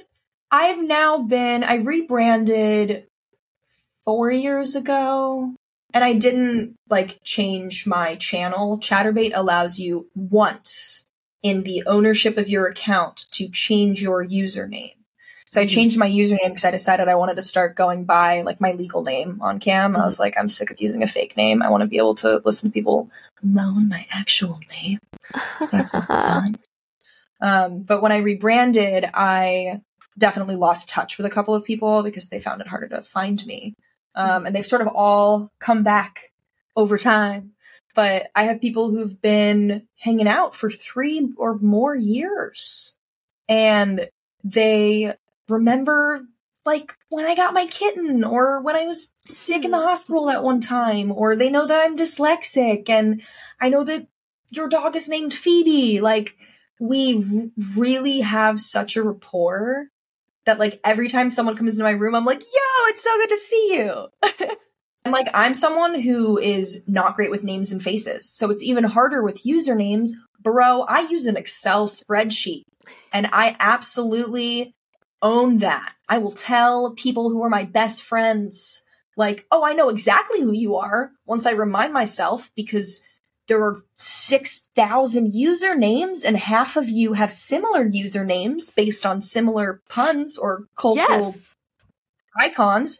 I rebranded 4 years ago, and I didn't, like, change my channel. Chaturbate allows you once in the ownership of your account to change your username. So I changed my username because I decided I wanted to start going by, like, my legal name on cam. I was like, I'm sick of using a fake name. I want to be able to listen to people moan my actual name. So that's what I've done. But when I rebranded, I definitely lost touch with a couple of people because they found it harder to find me. And they've sort of all come back over time. But I have people who've been hanging out for 3 or more years. And they remember, like, when I got my kitten, or when I was sick in the hospital that one time, or they know that I'm dyslexic, and I know that your dog is named Phoebe. Like, we really have such a rapport that, like, every time someone comes into my room, I'm like, yo, it's so good to see you. And, like, I'm someone who is not great with names and faces, so it's even harder with usernames. Bro, I use an Excel spreadsheet, and I absolutely own that. I will tell people who are my best friends, like, oh, I know exactly who you are, once I remind myself, because there are 6,000 usernames and half of you have similar usernames based on similar puns or cultural icons.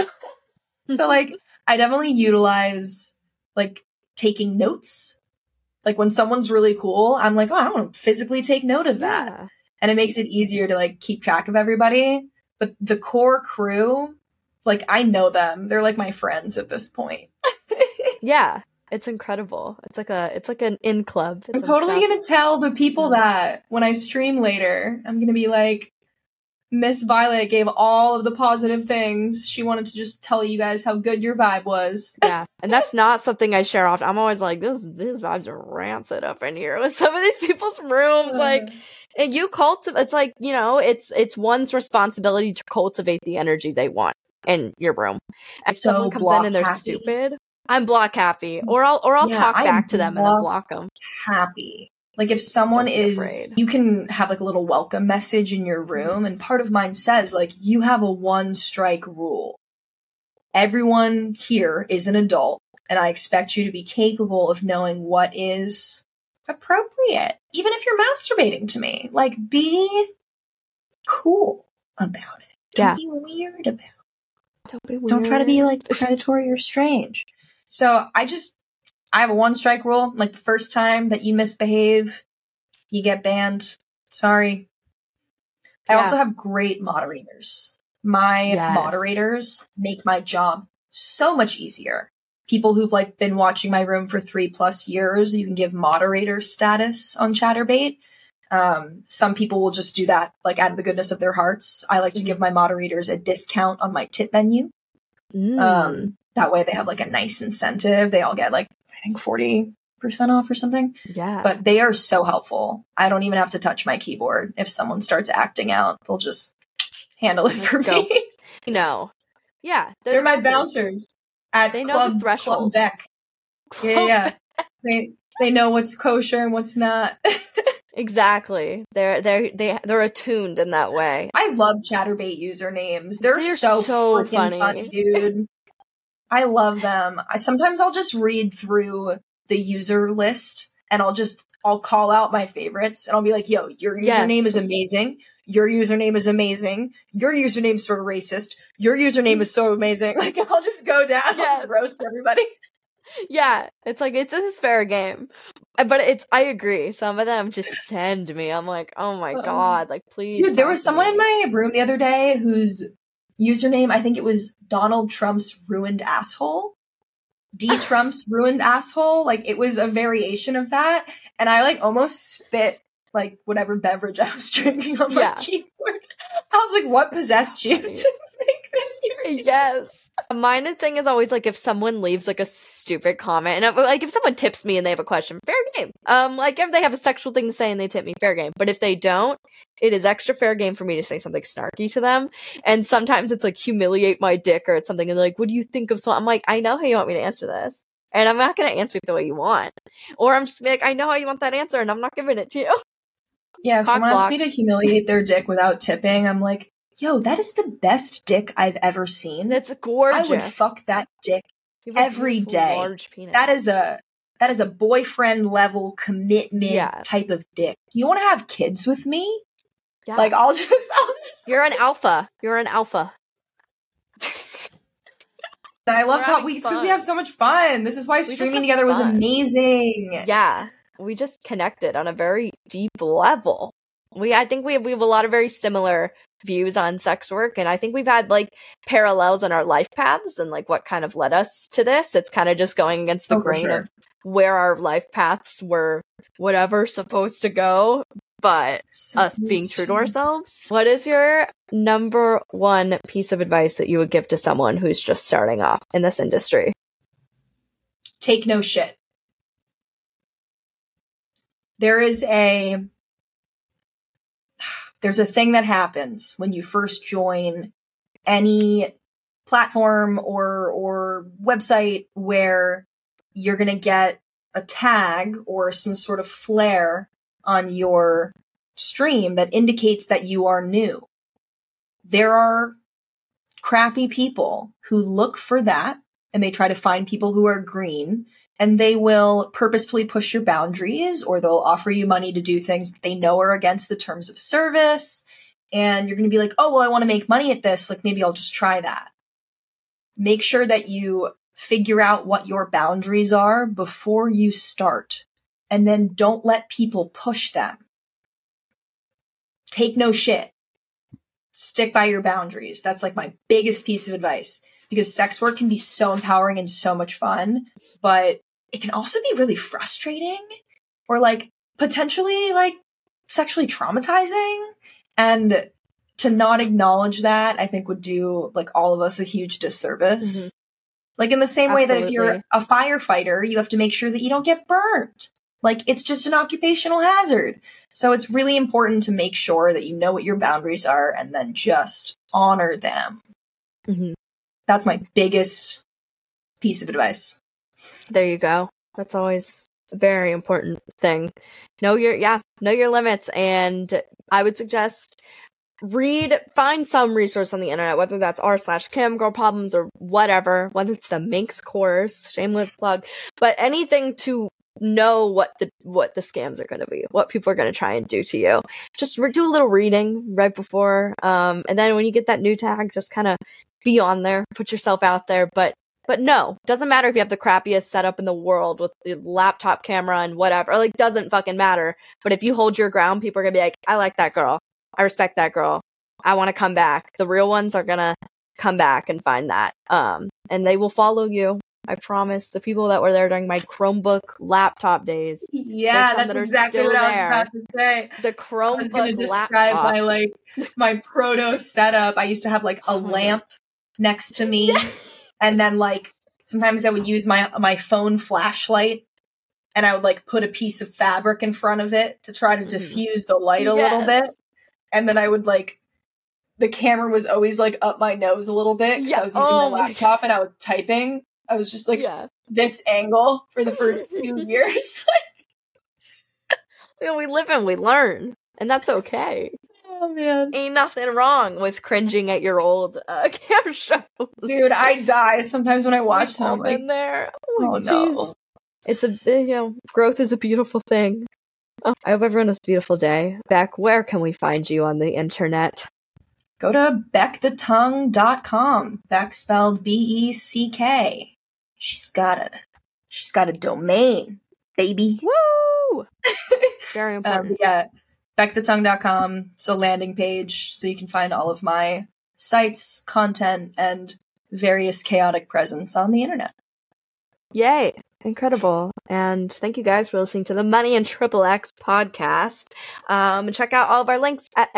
So like, I definitely utilize like taking notes. Like when someone's really cool, I'm like, oh, I want to physically take note of that. Yeah. And it makes it easier to like keep track of everybody. But the core crew, like I know them. They're like my friends at this point. Yeah. It's incredible. It's like an in club. I'm totally going to tell the people that when I stream later, I'm going to be like, Miss Violet gave all of the positive things. She wanted to just tell you guys how good your vibe was. Yeah. And that's not something I share often. I'm always like, these vibes are rancid up in here with some of these people's rooms. Like, and you cultivate, it's like, you know, it's one's responsibility to cultivate the energy they want in your room. If someone comes in and they're stupid, I'm block happy, or I'll talk back to them and then block them. Happy. Like if someone is, you can have like a little welcome message in your room, and part of mine says like, you have a 1-strike rule. Everyone here is an adult, and I expect you to be capable of knowing what is appropriate, even if you're masturbating to me. Like, be cool about it. Don't be weird about it. Don't be weird. Don't try to be like predatory or strange. So I have a 1-strike rule. Like the first time that you misbehave, you get banned. Sorry. I also have great moderators. My moderators make my job so much easier. People who've like been watching my room for 3+ years, you can give moderator status on Chatterbait. Some people will just do that like out of the goodness of their hearts. I like to give my moderators a discount on my tip menu. That way they have like a nice incentive. They all get like, I think 40% off or something. Yeah. But they are so helpful. I don't even have to touch my keyboard. If someone starts acting out, they'll just handle it for me. You know. Yeah. They're my bouncers at they know the threshold. Club Deck. Yeah. They know what's kosher and what's not. Exactly. They're attuned in that way. I love Chatterbait usernames. They're so freaking funny, dude. I love them. Sometimes I'll just read through the user list and I'll call out my favorites and I'll be like, yo, your username is amazing. Your username is amazing. Your username's sort of racist. Your username is so amazing. Like, I'll just go down. I'll just roast everybody. Yeah, it's like, this is fair game. But I agree. Some of them just send me. I'm like, oh my God, like, please. Dude, there was someone in my room the other day whose username, I think it was Donald Trump's ruined asshole. D Trump's ruined asshole. Like, it was a variation of that. And I like almost spit like whatever beverage I was drinking on my keyboard. I was like, what possessed you to make this your Yes. Mine thing is always like if someone leaves like a stupid comment, and like if someone tips me and they have a question, fair game. Like if they have a sexual thing to say and they tip me, fair game. But if they don't, it is extra fair game for me to say something snarky to them. And sometimes it's like humiliate my dick or it's something and they're like, what do you think of so? I'm like, I know how you want me to answer this. And I'm not going to answer it the way you want. Or I'm just like, I know how you want that answer and I'm not giving it to you. Yeah, if someone asks me to humiliate their dick without tipping, I'm like, yo, that is the best dick I've ever seen. That's gorgeous. I would fuck that dick every day. Large penis. That is a boyfriend level commitment type of dick. You want to have kids with me? Yeah. Like I'll just You're an alpha. You're an alpha. I love Hot Weeks because we have so much fun. This is why streaming together was amazing. Yeah. We just connected on a very deep level. I think we have a lot of very similar views on sex work, and I think we've had like parallels in our life paths and like what kind of led us to this. It's kind of just going against the grain of where our life paths were whatever supposed to go, but us being true to ourselves. What is your number one piece of advice that you would give to someone who's just starting off in this industry? Take no shit. There's a thing that happens when you first join any platform or website where you're going to get a tag or some sort of flare on your stream that indicates that you are new. There are crappy people who look for that and they try to find people who are green and they will purposefully push your boundaries, or they'll offer you money to do things that they know are against the terms of service. And you're going to be like, oh, well, I want to make money at this. Like, maybe I'll just try that. Make sure that you figure out what your boundaries are before you start. And then don't let people push them. Take no shit. Stick by your boundaries. That's like my biggest piece of advice, because sex work can be so empowering and so much fun, but it can also be really frustrating or like potentially like sexually traumatizing. And to not acknowledge that, I think would do like all of us a huge disservice. Mm-hmm. Like in the same way that if you're a firefighter, you have to make sure that you don't get burnt. Like, it's just an occupational hazard. So it's really important to make sure that you know what your boundaries are and then just honor them. Mm-hmm. That's my biggest piece of advice. There you go. That's always a very important thing. Know your limits. And I would suggest find some resource on the internet, whether that's r/Cam Girl Problems or whatever, whether it's the Minx course, shameless plug, but anything to know what the scams are going to be, what people are going to try and do to you. Just do a little reading right before, and then when you get that new tag, just kind of be on there, put yourself out there. But no, doesn't matter if you have the crappiest setup in the world with the laptop camera and whatever. Like, doesn't fucking matter. But if you hold your ground, people are gonna be like, I like that girl, I respect that girl, I want to come back. The real ones are gonna come back and find that, and they will follow you. I promise. The people that were there during my Chromebook laptop days. Yeah, that's exactly what I was about to say. The Chromebook I was going to describe my proto setup. I used to have like a lamp next to me, and then like sometimes I would use my phone flashlight, and I would like put a piece of fabric in front of it to try to diffuse the light a little bit, and then I would like. The camera was always like up my nose a little bit because I was using my laptop and I was typing. I was just like this angle for the first 2 years. We live and we learn, and that's okay. Oh man, ain't nothing wrong with cringing at your old cam shows. Dude, I die sometimes when I watch them. Like, in there. Oh no, it's growth is a beautiful thing. Oh, I hope everyone has a beautiful day. Beck, where can we find you on the internet? Go to beckthetongue.com. Beck spelled BECK. She's got a domain, baby. Woo! Very important. beckthetongue.com. It's a landing page, so you can find all of my sites, content, and various chaotic presence on the internet. Yay! Incredible. And thank you guys for listening to the Money and Triple X podcast. Check out all of our links at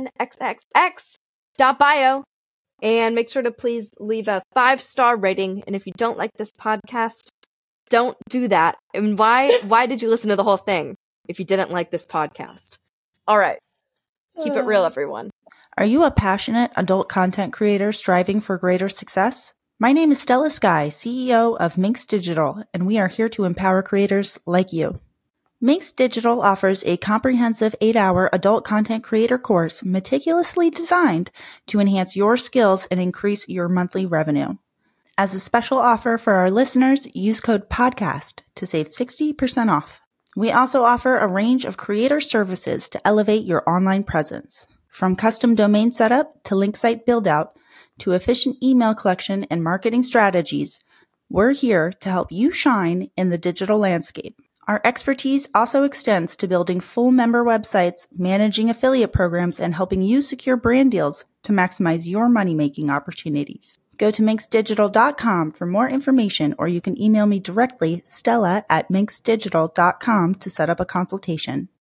minxxx.bio. And make sure to please leave a 5-star rating. And if you don't like this podcast, don't do that. And why did you listen to the whole thing if you didn't like this podcast? All right. Keep it real, everyone. Are you a passionate adult content creator striving for greater success? My name is Stella Sky, CEO of Minx Digital, and we are here to empower creators like you. Minx Digital offers a comprehensive 8-hour adult content creator course meticulously designed to enhance your skills and increase your monthly revenue. As a special offer for our listeners, use code PODCAST to save 60% off. We also offer a range of creator services to elevate your online presence. From custom domain setup to link site build-out to efficient email collection and marketing strategies, we're here to help you shine in the digital landscape. Our expertise also extends to building full member websites, managing affiliate programs, and helping you secure brand deals to maximize your money-making opportunities. Go to minxdigital.com for more information, or you can email me directly, Stella@minxdigital.com, to set up a consultation.